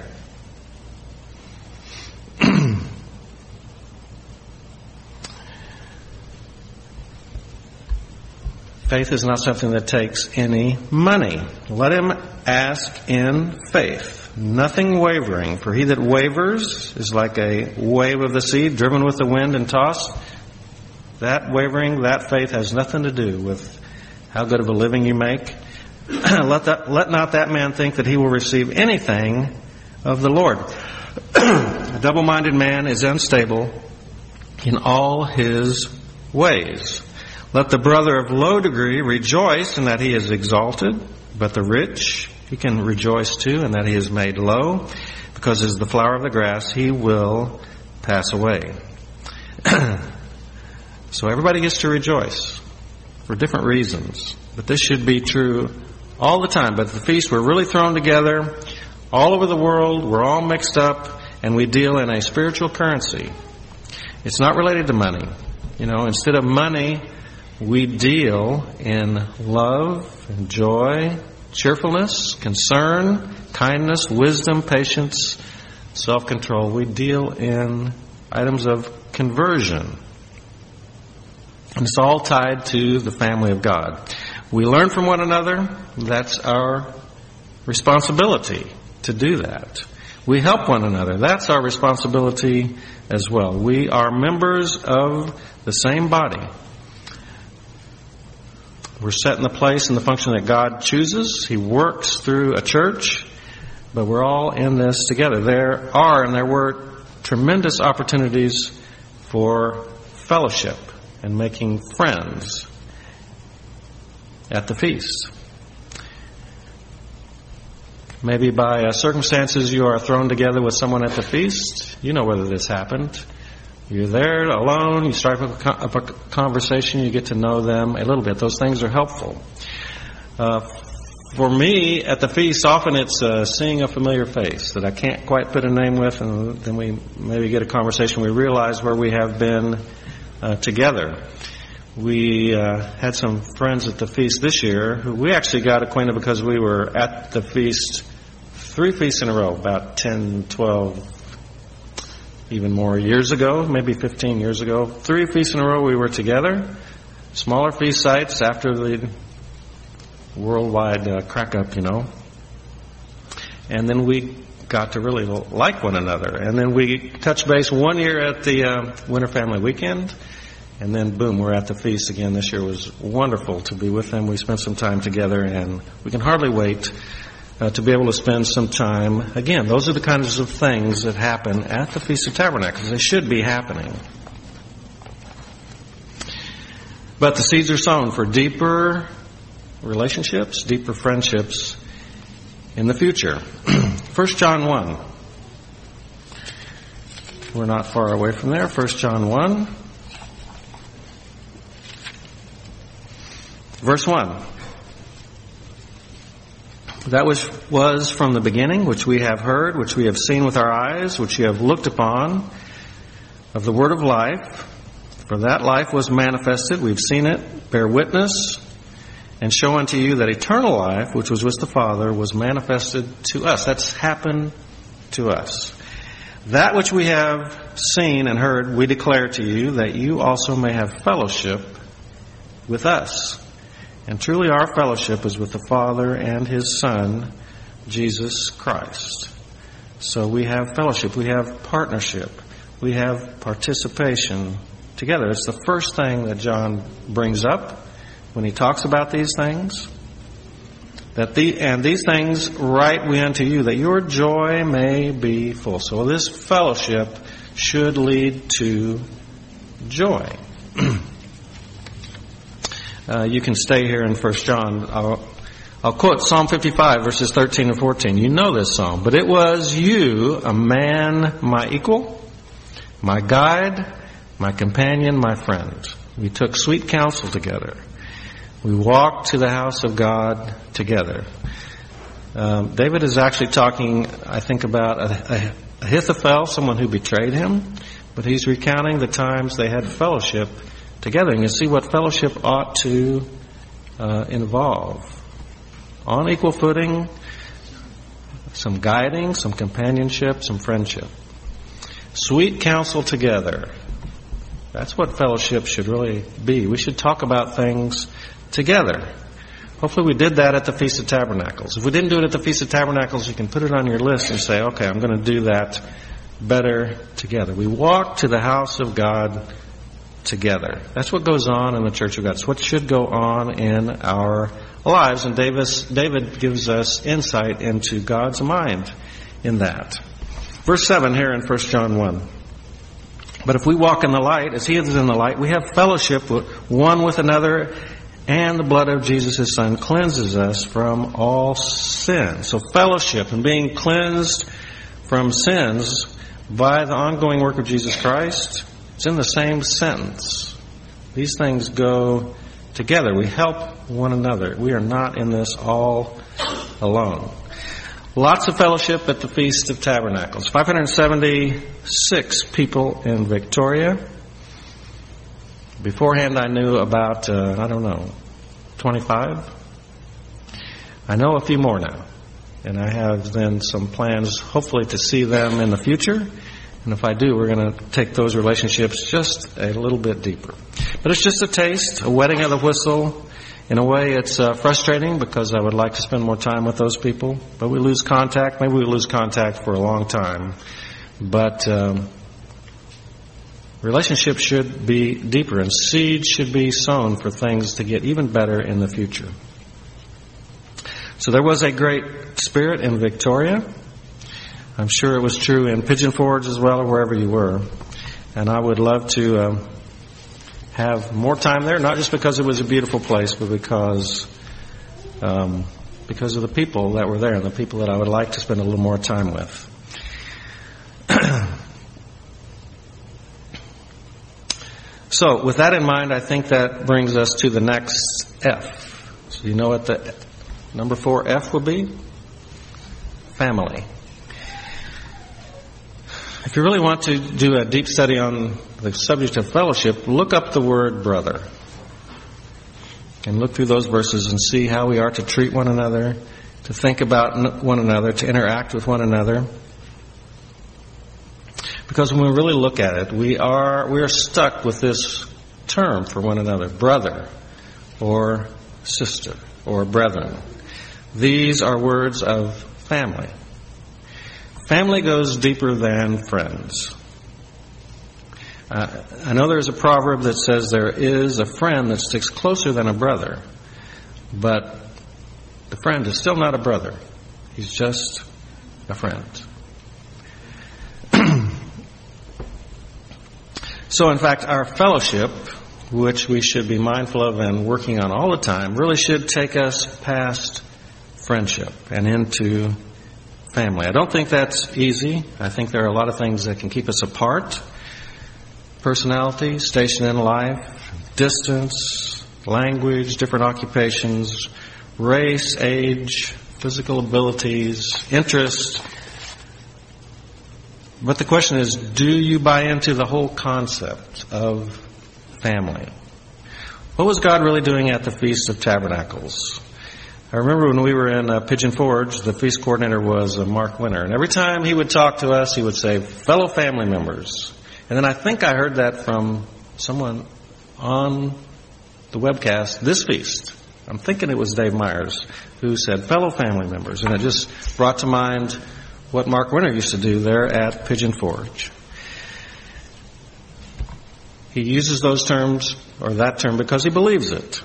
Faith is not something that takes any money. Let him ask in faith, nothing wavering. For he that wavers is like a wave of the sea, driven with the wind and tossed. That wavering, that faith has nothing to do with how good of a living you make. let, that, let not that man think that he will receive anything of the Lord. A double-minded man is unstable in all his ways. Let the brother of low degree rejoice in that he is exalted, but the rich, he can rejoice too in that he is made low, because as the flower of the grass, he will pass away. So everybody gets to rejoice for different reasons, but this should be true all the time. But at the feast, we're really thrown together all over the world. We're all mixed up, and we deal in a spiritual currency. It's not related to money. You know, instead of money, we deal in love and joy, cheerfulness, concern, kindness, wisdom, patience, self-control. We deal in items of conversion. And it's all tied to the family of God. We learn from one another. That's our responsibility to do that. We help one another. That's our responsibility as well. We are members of the same body. We're set in the place and the function that God chooses. He works through a church, but we're all in this together. There are and there were tremendous opportunities for fellowship and making friends at the feast. Maybe by uh, circumstances you are thrown together with someone at the feast. You know whether this happened. You're there alone, you strike up a conversation, you get to know them a little bit. Those things are helpful. Uh, for me, at the feast, often it's uh, seeing a familiar face that I can't quite put a name with, and then we maybe get a conversation. We realize where we have been uh, together. We uh, had some friends at the feast this year who we actually got acquainted because we were at the feast three feasts in a row, about ten, twelve, even more years ago, maybe fifteen years ago. Three feasts in a row we were together. Smaller feast sites after the worldwide uh, crack up, you know. And then we got to really like one another. And then we touched base one year at the uh, Winter Family Weekend. And then, boom, we're at the feast again. This year was wonderful to be with them. We spent some time together, and we can hardly wait uh, to be able to spend some time. Again, those are the kinds of things that happen at the Feast of Tabernacles. They should be happening. But the seeds are sown for deeper relationships, deeper friendships in the future. First John one. We're not far away from there. First John one. Verse one. That which was from the beginning, which we have heard, which we have seen with our eyes, which we have looked upon, of the word of life. For that life was manifested, we've seen it, bear witness, and show unto you that eternal life, which was with the Father, was manifested to us. That's happened to us. That which we have seen and heard, we declare to you, that you also may have fellowship with us. And truly our fellowship is with the Father and His Son, Jesus Christ. So we have fellowship, we have partnership, we have participation together. It's the first thing that John brings up when he talks about these things. That the and these things write we unto you, that your joy may be full. So this fellowship should lead to joy. Uh, you can stay here in First John. I'll, I'll quote Psalm fifty-five, verses thirteen and fourteen. You know this psalm. But it was you, a man, my equal, my guide, my companion, my friend. We took sweet counsel together. We walked to the house of God together. Um, David is actually talking, I think, about a, a Ahithophel, someone who betrayed him. But he's recounting the times they had fellowship together. And you see what fellowship ought to uh, involve. On equal footing, some guiding, some companionship, some friendship. Sweet counsel together. That's what fellowship should really be. We should talk about things together. Hopefully we did that at the Feast of Tabernacles. If we didn't do it at the Feast of Tabernacles, you can put it on your list and say, okay, I'm going to do that better together. We walk to the house of God together. That's what goes on in the Church of God. It's what should go on in our lives. And Davis, David gives us insight into God's mind in that. Verse seven here in First John one. But if we walk in the light, as He is in the light, we have fellowship one with another, and the blood of Jesus, His Son, cleanses us from all sin. So fellowship and being cleansed from sins by the ongoing work of Jesus Christ, it's in the same sentence. These things go together. We help one another. We are not in this all alone. Lots of fellowship at the Feast of Tabernacles. five hundred seventy-six people in Victoria. Beforehand, I knew about, uh, I don't know, twenty-five. I know a few more now. And I have then some plans, hopefully, to see them in the future. And if I do, we're going to take those relationships just a little bit deeper. But it's just a taste, a wetting of the whistle. In a way, it's uh, frustrating because I would like to spend more time with those people. But we lose contact. Maybe we lose contact for a long time. But um, relationships should be deeper, and seeds should be sown for things to get even better in the future. So there was a great spirit in Victoria. I'm sure it was true in Pigeon Forge as well, or wherever you were. And I would love to um, have more time there, not just because it was a beautiful place, but because um, because of the people that were there and the people that I would like to spend a little more time with. So with that in mind, I think that brings us to the next F. So you know what the Number four, F will be family. If you really want to do a deep study on the subject of fellowship, look up the word brother. And look through those verses and see how we are to treat one another, to think about one another, to interact with one another. Because when we really look at it, we are we are stuck with this term for one another, brother or sister or brethren. These are words of family. Family goes deeper than friends. Uh, I know there's a proverb that says there is a friend that sticks closer than a brother, but the friend is still not a brother. He's just a friend. So, in fact, our fellowship, which we should be mindful of and working on all the time, really should take us past friendship and into family. I don't think that's easy. I think there are a lot of things that can keep us apart. Personality, station in life, distance, language, different occupations, race, age, physical abilities, interests. But the question is, do you buy into the whole concept of family? What was God really doing at the Feast of Tabernacles? I remember when we were in uh, Pigeon Forge, the feast coordinator was uh, Mark Winter. And every time he would talk to us, he would say, fellow family members. And then I think I heard that from someone on the webcast this feast. I'm thinking it was Dave Myers who said, fellow family members. And it just brought to mind what Mark Winter used to do there at Pigeon Forge. He uses those terms, or that term, because he believes it.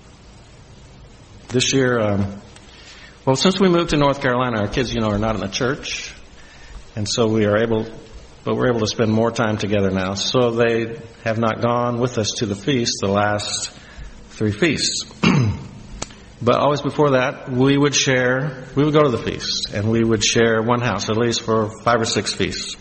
This year, um, well, since we moved to North Carolina, our kids, you know, are not in the church. And so we are able, but we're able to spend more time together now. So they have not gone with us to the feast the last three feasts. But always before that, we would share, we would go to the feast, and we would share one house, at least for five or six feasts.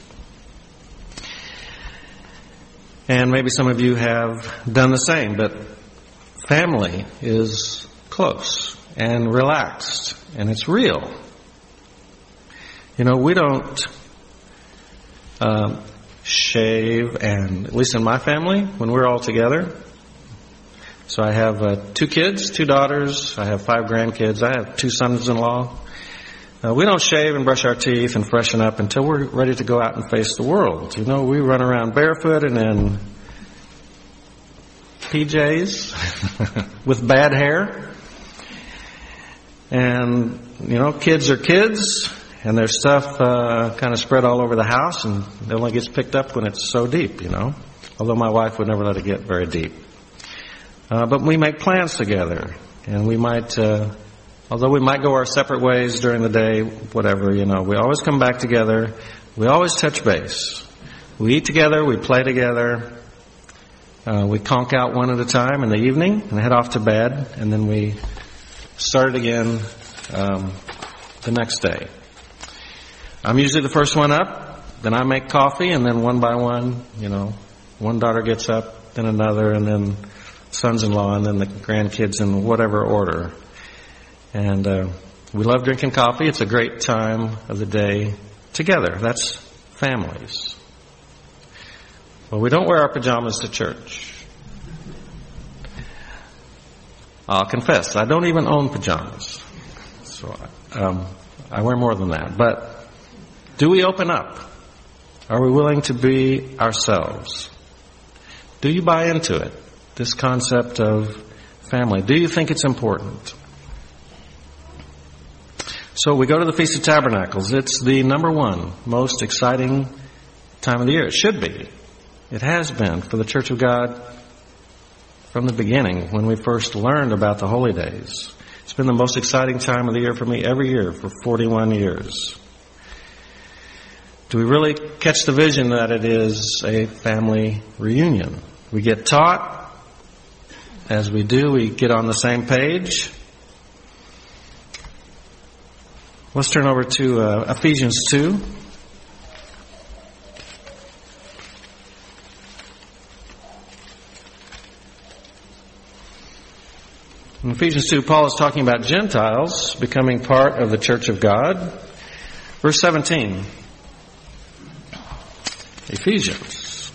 And maybe some of you have done the same, but family is close and relaxed, and it's real. You know, we don't uh, shave, and at least in my family, when we're all together. So I have uh, two kids, two daughters. I have five grandkids. I have two sons-in-law. Uh, we don't shave and brush our teeth and freshen up until we're ready to go out and face the world. You know, we run around barefoot and in P Js with bad hair. And, you know, kids are kids, and their stuff uh, kind of spread all over the house, and it only gets picked up when it's so deep, you know. Although my wife would never let it get very deep. Uh, but we make plans together, and we might, uh, although we might go our separate ways during the day, whatever, you know, we always come back together. We always touch base. We eat together, we play together, uh, we conk out one at a time in the evening and head off to bed, and then we start it again um, the next day. I'm usually the first one up, then I make coffee, and then one by one, you know, one daughter gets up, then another, and then sons-in-law, and then the grandkids in whatever order. And uh, we love drinking coffee. It's a great time of the day together. That's families. Well, we don't wear our pajamas to church. I'll confess, I don't even own pajamas. So um, I wear more than that. But do we open up? Are we willing to be ourselves? Do you buy into it? This concept of family. Do you think it's important? So we go to the Feast of Tabernacles. It's the number one most exciting time of the year. It should be. It has been for the Church of God from the beginning when we first learned about the holy days. It's been the most exciting time of the year for me every year for forty-one years. Do we really catch the vision that it is a family reunion? We get taught. As we do, we get on the same page. Let's turn over to uh, Ephesians two. In Ephesians two, Paul is talking about Gentiles becoming part of the church of God. Verse seventeen. Ephesians.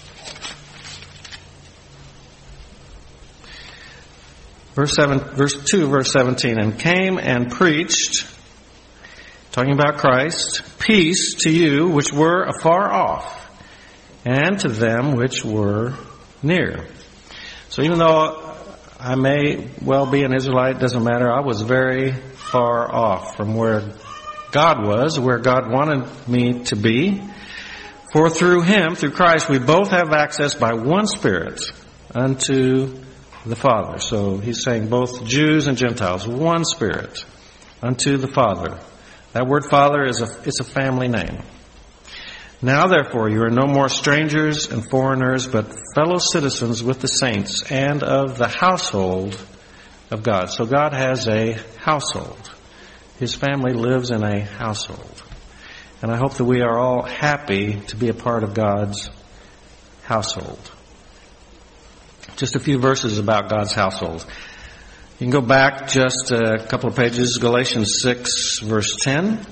Verse seven, verse two, verse seventeen. And came and preached, talking about Christ, peace to you which were afar off, and to them which were near. So even though I may well be an Israelite, it doesn't matter. I was very far off from where God was, where God wanted me to be. For through Him, through Christ, we both have access by one Spirit unto the Father. So he's saying both Jews and Gentiles, one Spirit unto the Father. That word Father is a, it's a family name. Now therefore you are no more strangers and foreigners, but fellow citizens with the saints and of the household of God. So God has a household. His family lives in a household. And I hope that we are all happy to be a part of God's household. Just a few verses about God's household. You can go back just a couple of pages, Galatians six, verse ten.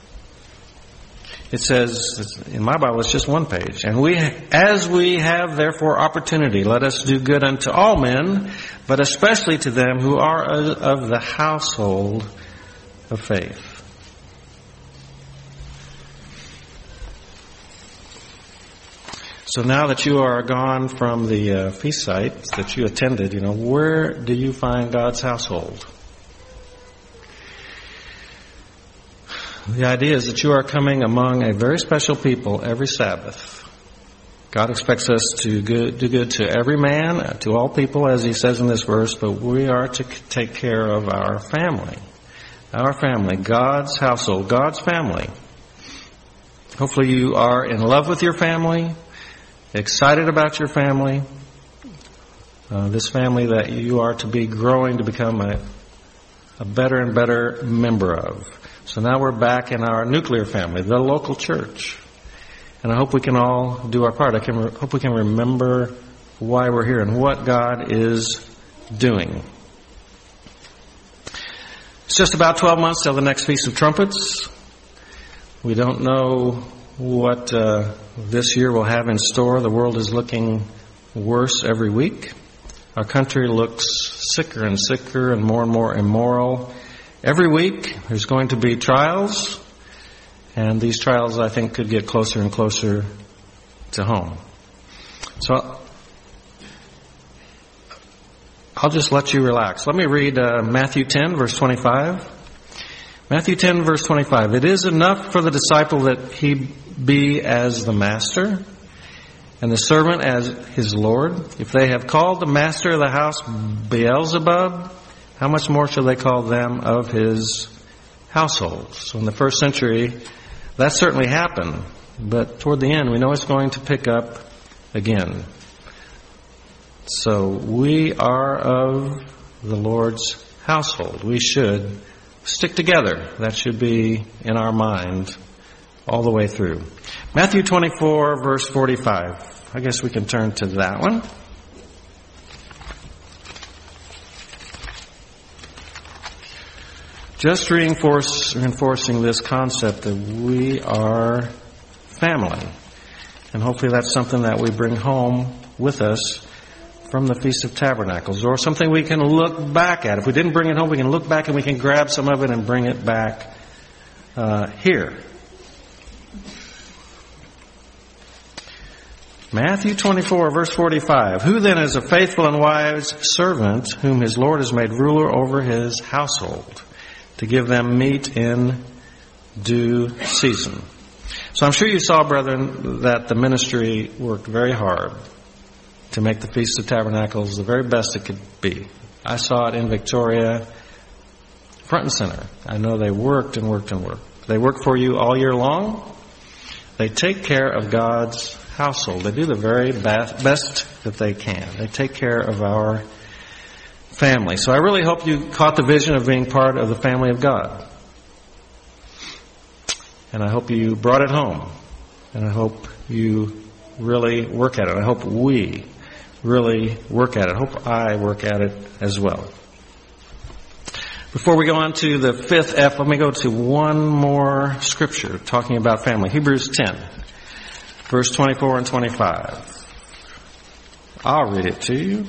It says, in my Bible, it's just one page. And we, as we have therefore opportunity, let us do good unto all men, but especially to them who are of the household of faith. So now that you are gone from the uh, feast site that you attended, you know, where do you find God's household? The idea is that you are coming among a very special people every Sabbath. God expects us to do good to every man, to all people, as He says in this verse, but we are to take care of our family. Our family, God's household, God's family. Hopefully you are in love with your family, excited about your family, uh, this family that you are to be growing to become a, a better and better member of. So now we're back in our nuclear family, the local church. And I hope we can all do our part. I can re- hope we can remember why we're here and what God is doing. It's just about twelve months till the next Feast of Trumpets. We don't know what uh, this year will have in store. The world is looking worse every week. Our country looks sicker and sicker and more and more immoral. Every week there's going to be trials, and these trials, I think, could get closer and closer to home. So I'll just let you relax. Let me read uh, Matthew ten, verse twenty-five. Matthew ten, verse twenty-five. It is enough for the disciple that he be as the master, and the servant as his Lord. If they have called the master of the house Beelzebub, how much more shall they call them of his household? So in the first century, that certainly happened. But toward the end, we know it's going to pick up again. So we are of the Lord's household. We should stick together. That should be in our mind all the way through. Matthew twenty-four, verse forty-five. I guess we can turn to that one. Just reinforce, reinforcing this concept that we are family. And hopefully that's something that we bring home with us from the Feast of Tabernacles, or something we can look back at. If we didn't bring it home, we can look back and we can grab some of it and bring it back uh, here. Matthew twenty-four, verse forty-five. Who then is a faithful and wise servant whom his Lord has made ruler over his household, to give them meat in due season? So I'm sure you saw, brethren, that the ministry worked very hard to make the Feast of Tabernacles the very best it could be. I saw it in Victoria, front and center. I know they worked and worked and worked. They work for you all year long. They take care of God's household. They do the very best that they can. They take care of our family. So I really hope you caught the vision of being part of the family of God. And I hope you brought it home. And I hope you really work at it. I hope we really work at it. I hope I work at it as well. Before we go on to the fifth F, let me go to one more scripture talking about family. Hebrews ten, verse twenty-four and twenty-five. I'll read it to you.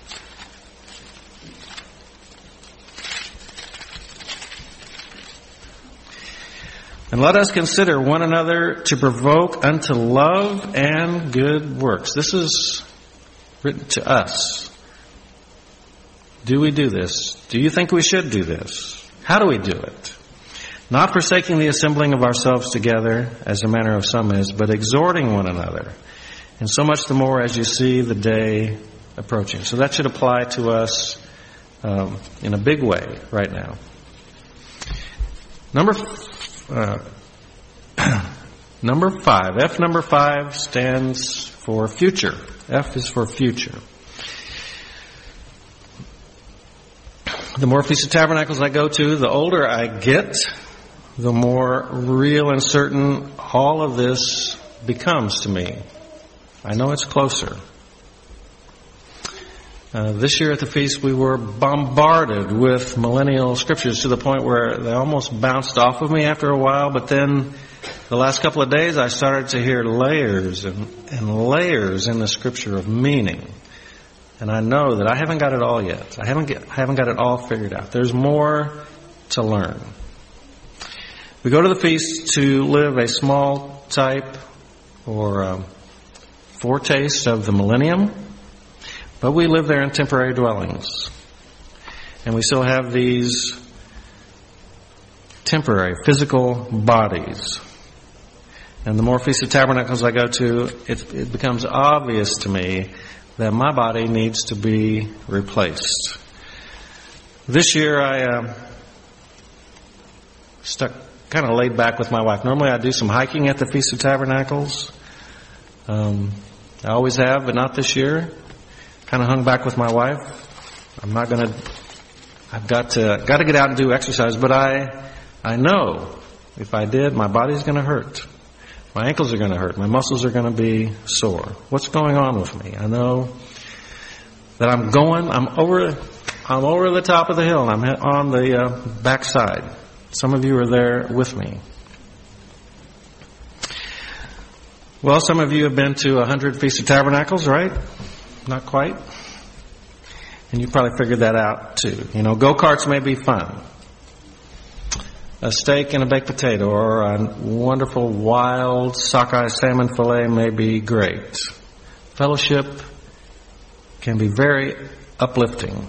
And let us consider one another to provoke unto love and good works. This is written to us. Do we do this? Do you think we should do this? How do we do it? Not forsaking the assembling of ourselves together, as the manner of some is, but exhorting one another. And so much the more as you see the day approaching. So that should apply to us um, in a big way right now. Number Uh, number five. F number five stands for future. F is for future. The more Feast of Tabernacles I go to, the older I get, the more real and certain all of this becomes to me. I know it's closer. Uh, this year at the feast we were bombarded with millennial scriptures to the point where they almost bounced off of me after a while, but then the last couple of days I started to hear layers and, and layers in the scripture of meaning. And I know that I haven't got it all yet. I haven't get, I haven't got it all figured out. There's more to learn. We go to the feast to live a small type or um, foretaste of the millennium. But we live there in temporary dwellings. And we still have these temporary physical bodies. And the more Feast of Tabernacles I go to, it, it becomes obvious to me that my body needs to be replaced. This year I uh, stuck kind of laid back with my wife. Normally I do some hiking at the Feast of Tabernacles. Um, I always have, but not this year. Kind of hung back with my wife. I'm not going to, I've got to, got to get out and do exercise, but I, I know if I did, my body's going to hurt. My ankles are going to hurt. My muscles are going to be sore. What's going on with me? I know that I'm going, I'm over, I'm over the top of the hill and I'm on the uh, backside. Some of you are there with me. Well, some of you have been to a hundred Feast of Tabernacles, right? Not quite. And you probably figured that out too. You know, go-karts may be fun. A steak and a baked potato or a wonderful wild sockeye salmon fillet may be great. Fellowship can be very uplifting.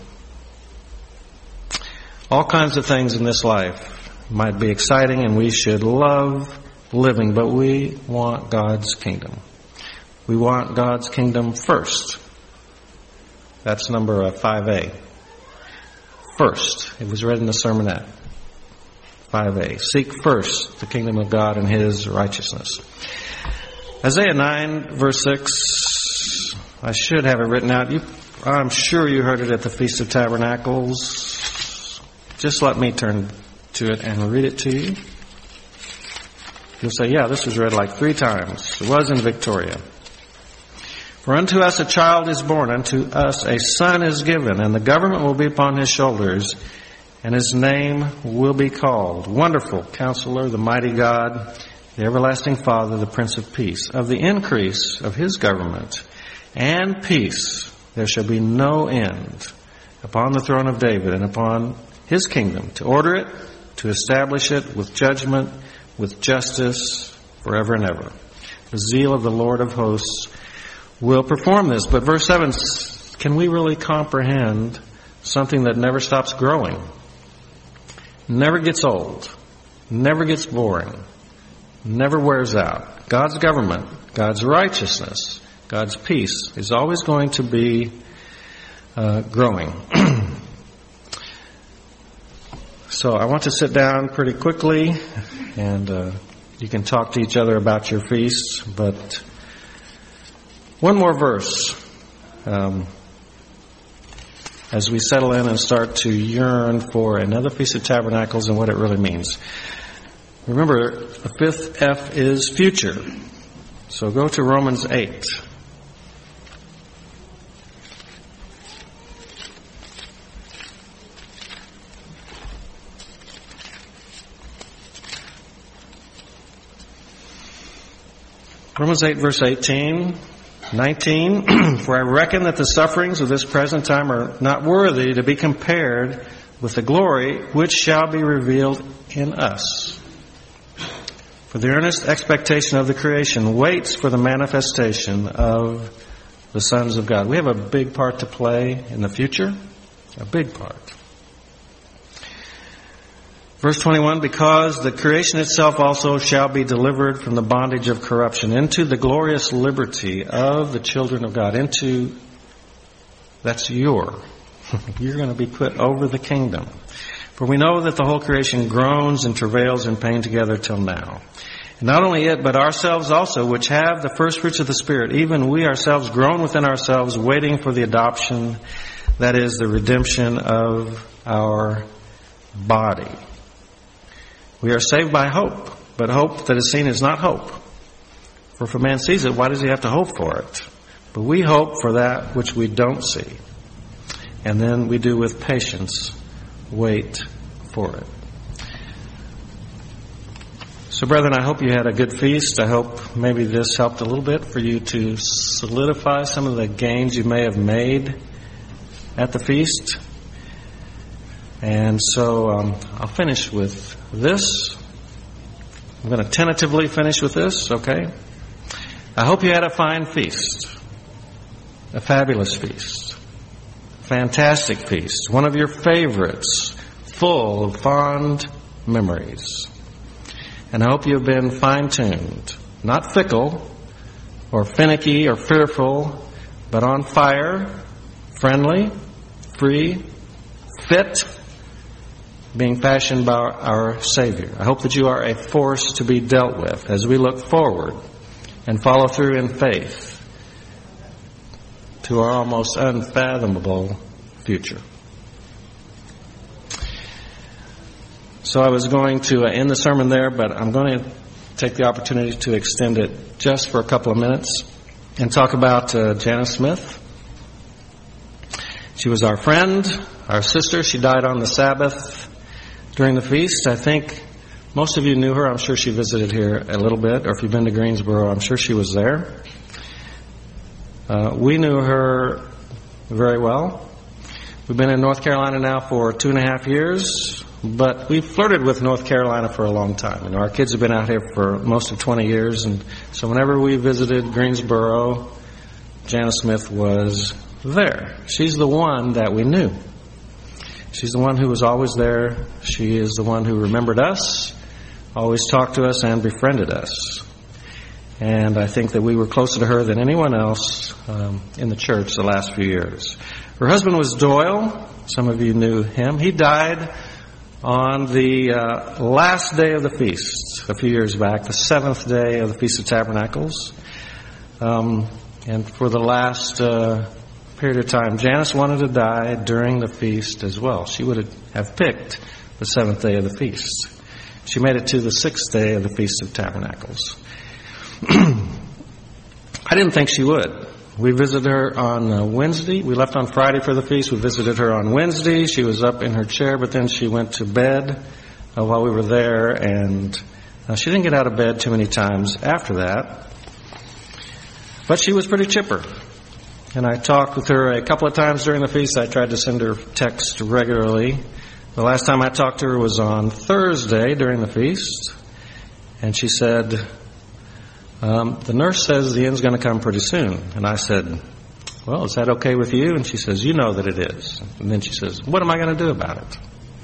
All kinds of things in this life might be exciting and we should love living, but we want God's kingdom. We want God's kingdom first. That's number uh, five A. First. It was read in the sermonette. five A. Seek first the kingdom of God and His righteousness. Isaiah nine, verse six. I should have it written out. You, I'm sure you heard it at the Feast of Tabernacles. Just let me turn to it and read it to you. You'll say, yeah, this was read like three times. It was in Victoria. For unto us a child is born, unto us a son is given, and the government will be upon his shoulders, and his name will be called Wonderful Counselor, the Mighty God, the Everlasting Father, the Prince of Peace. Of the increase of his government and peace there shall be no end upon the throne of David and upon his kingdom, to order it, to establish it with judgment, with justice forever and ever. The zeal of the Lord of hosts will perform this. But verse seven, can we really comprehend something that never stops growing, never gets old, never gets boring, never wears out? God's government, God's righteousness, God's peace is always going to be uh, growing. So I want to sit down pretty quickly, and uh, you can talk to each other about your feasts, but one more verse um, as we settle in and start to yearn for another Feast of Tabernacles and what it really means. Remember, the fifth F is future. So go to Romans eight. Romans eight, verse eighteen, nineteen, for I reckon that the sufferings of this present time are not worthy to be compared with the glory which shall be revealed in us. For the earnest expectation of the creation waits for the manifestation of the sons of God. We have a big part to play in the future, a big part. Verse twenty-one, because the creation itself also shall be delivered from the bondage of corruption into the glorious liberty of the children of God. Into, that's your. You're going to be put over the kingdom. For we know that the whole creation groans and travails in pain together till now. And not only it, but ourselves also, which have the first fruits of the Spirit, even we ourselves groan within ourselves, waiting for the adoption, that is, the redemption of our body. We are saved by hope, but hope that is seen is not hope. For if a man sees it, why does he have to hope for it? But we hope for that which we don't see. And then we do with patience wait for it. So brethren, I hope you had a good feast. I hope maybe this helped a little bit for you to solidify some of the gains you may have made at the feast. And so um, I'll finish with this. I'm going to tentatively finish with this, okay? I hope you had a fine feast, a fabulous feast, fantastic feast, one of your favorites, full of fond memories. And I hope you've been fine-tuned, not fickle or finicky or fearful, but on fire, friendly, free, fit, being fashioned by our Savior. I hope that you are a force to be dealt with as we look forward and follow through in faith to our almost unfathomable future. So I was going to end the sermon there, but I'm going to take the opportunity to extend it just for a couple of minutes and talk about uh, Janice Smith. She was our friend, our sister. She died on the Sabbath during the feast. I think most of you knew her. I'm sure she visited here a little bit, or if you've been to Greensboro, I'm sure she was there. Uh, we knew her very well. We've been in North Carolina now for two and a half years, but we've flirted with North Carolina for a long time. You know, our kids have been out here for most of twenty years, and so whenever we visited Greensboro, Janice Smith was there. She's the one that we knew. She's the one who was always there. She is the one who remembered us, always talked to us, and befriended us. And I think that we were closer to her than anyone else um, in the church the last few years. Her husband was Doyle. Some of you knew him. He died on the uh, last day of the feast a few years back, the seventh day of the Feast of Tabernacles. Um, and for the last uh, period of time, Janice wanted to die during the feast as well. She would have picked the seventh day of the feast. She made it to the sixth day of the Feast of Tabernacles. I didn't think she would. We visited her on uh, Wednesday. We left on Friday for the feast. We visited her on Wednesday. She was up in her chair, but then she went to bed uh, while we were there, and uh, she didn't get out of bed too many times after that. But she was pretty chipper. And I talked with her a couple of times during the feast. I tried to send her text regularly. The last time I talked to her was on Thursday during the feast. And she said, um, the nurse says the end's going to come pretty soon. And I said, well, is that okay with you? And she says, you know that it is. And then she says, what am I going to do about it?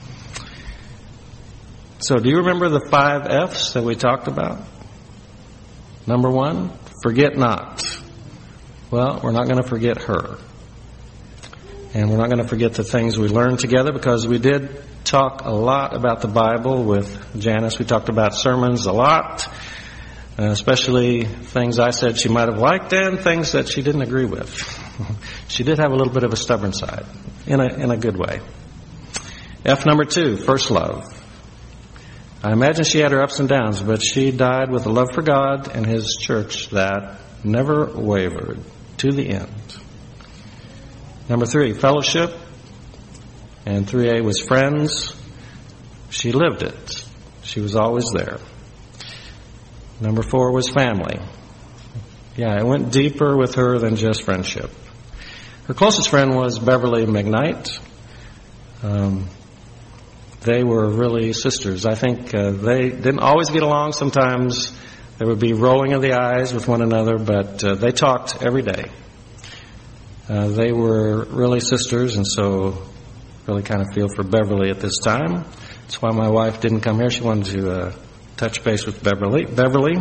So do you remember the five F's that we talked about? Number one, forget not. Well, we're not going to forget her. And we're not going to forget the things we learned together, because we did talk a lot about the Bible with Janice. We talked about sermons a lot, uh, especially things I said she might have liked and things that she didn't agree with. She did have a little bit of a stubborn side, in a, in a good way. F number two, first love. I imagine she had her ups and downs, but she died with a love for God and His church that never wavered to the end. Number three, fellowship. And three A was friends. She lived it. She was always there. Number four was family. Yeah, it went deeper with her than just friendship. Her closest friend was Beverly McKnight. Um, they were really sisters. I think uh, they didn't always get along. Sometimes there would be rolling of the eyes with one another, but uh, they talked every day. Uh, they were really sisters, and so really kind of feel for Beverly at this time. That's why my wife didn't come here. She wanted to uh, touch base with Beverly. Beverly.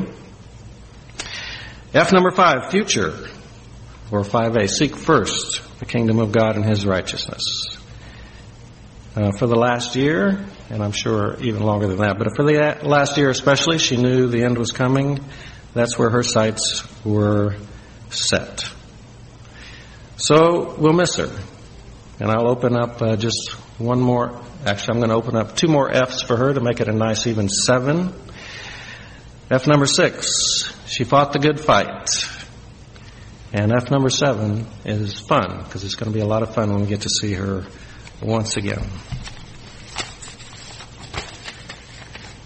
F number five, future, or five A, seek first the kingdom of God and His righteousness. Uh, for the last year, and I'm sure even longer than that, but for the last year especially, she knew the end was coming. That's where her sights were set. So we'll miss her. And I'll open up uh, just one more. Actually, I'm going to open up two more F's for her to make it a nice even seven. F number six, she fought the good fight. And F number seven is fun, because it's going to be a lot of fun when we get to see her once again.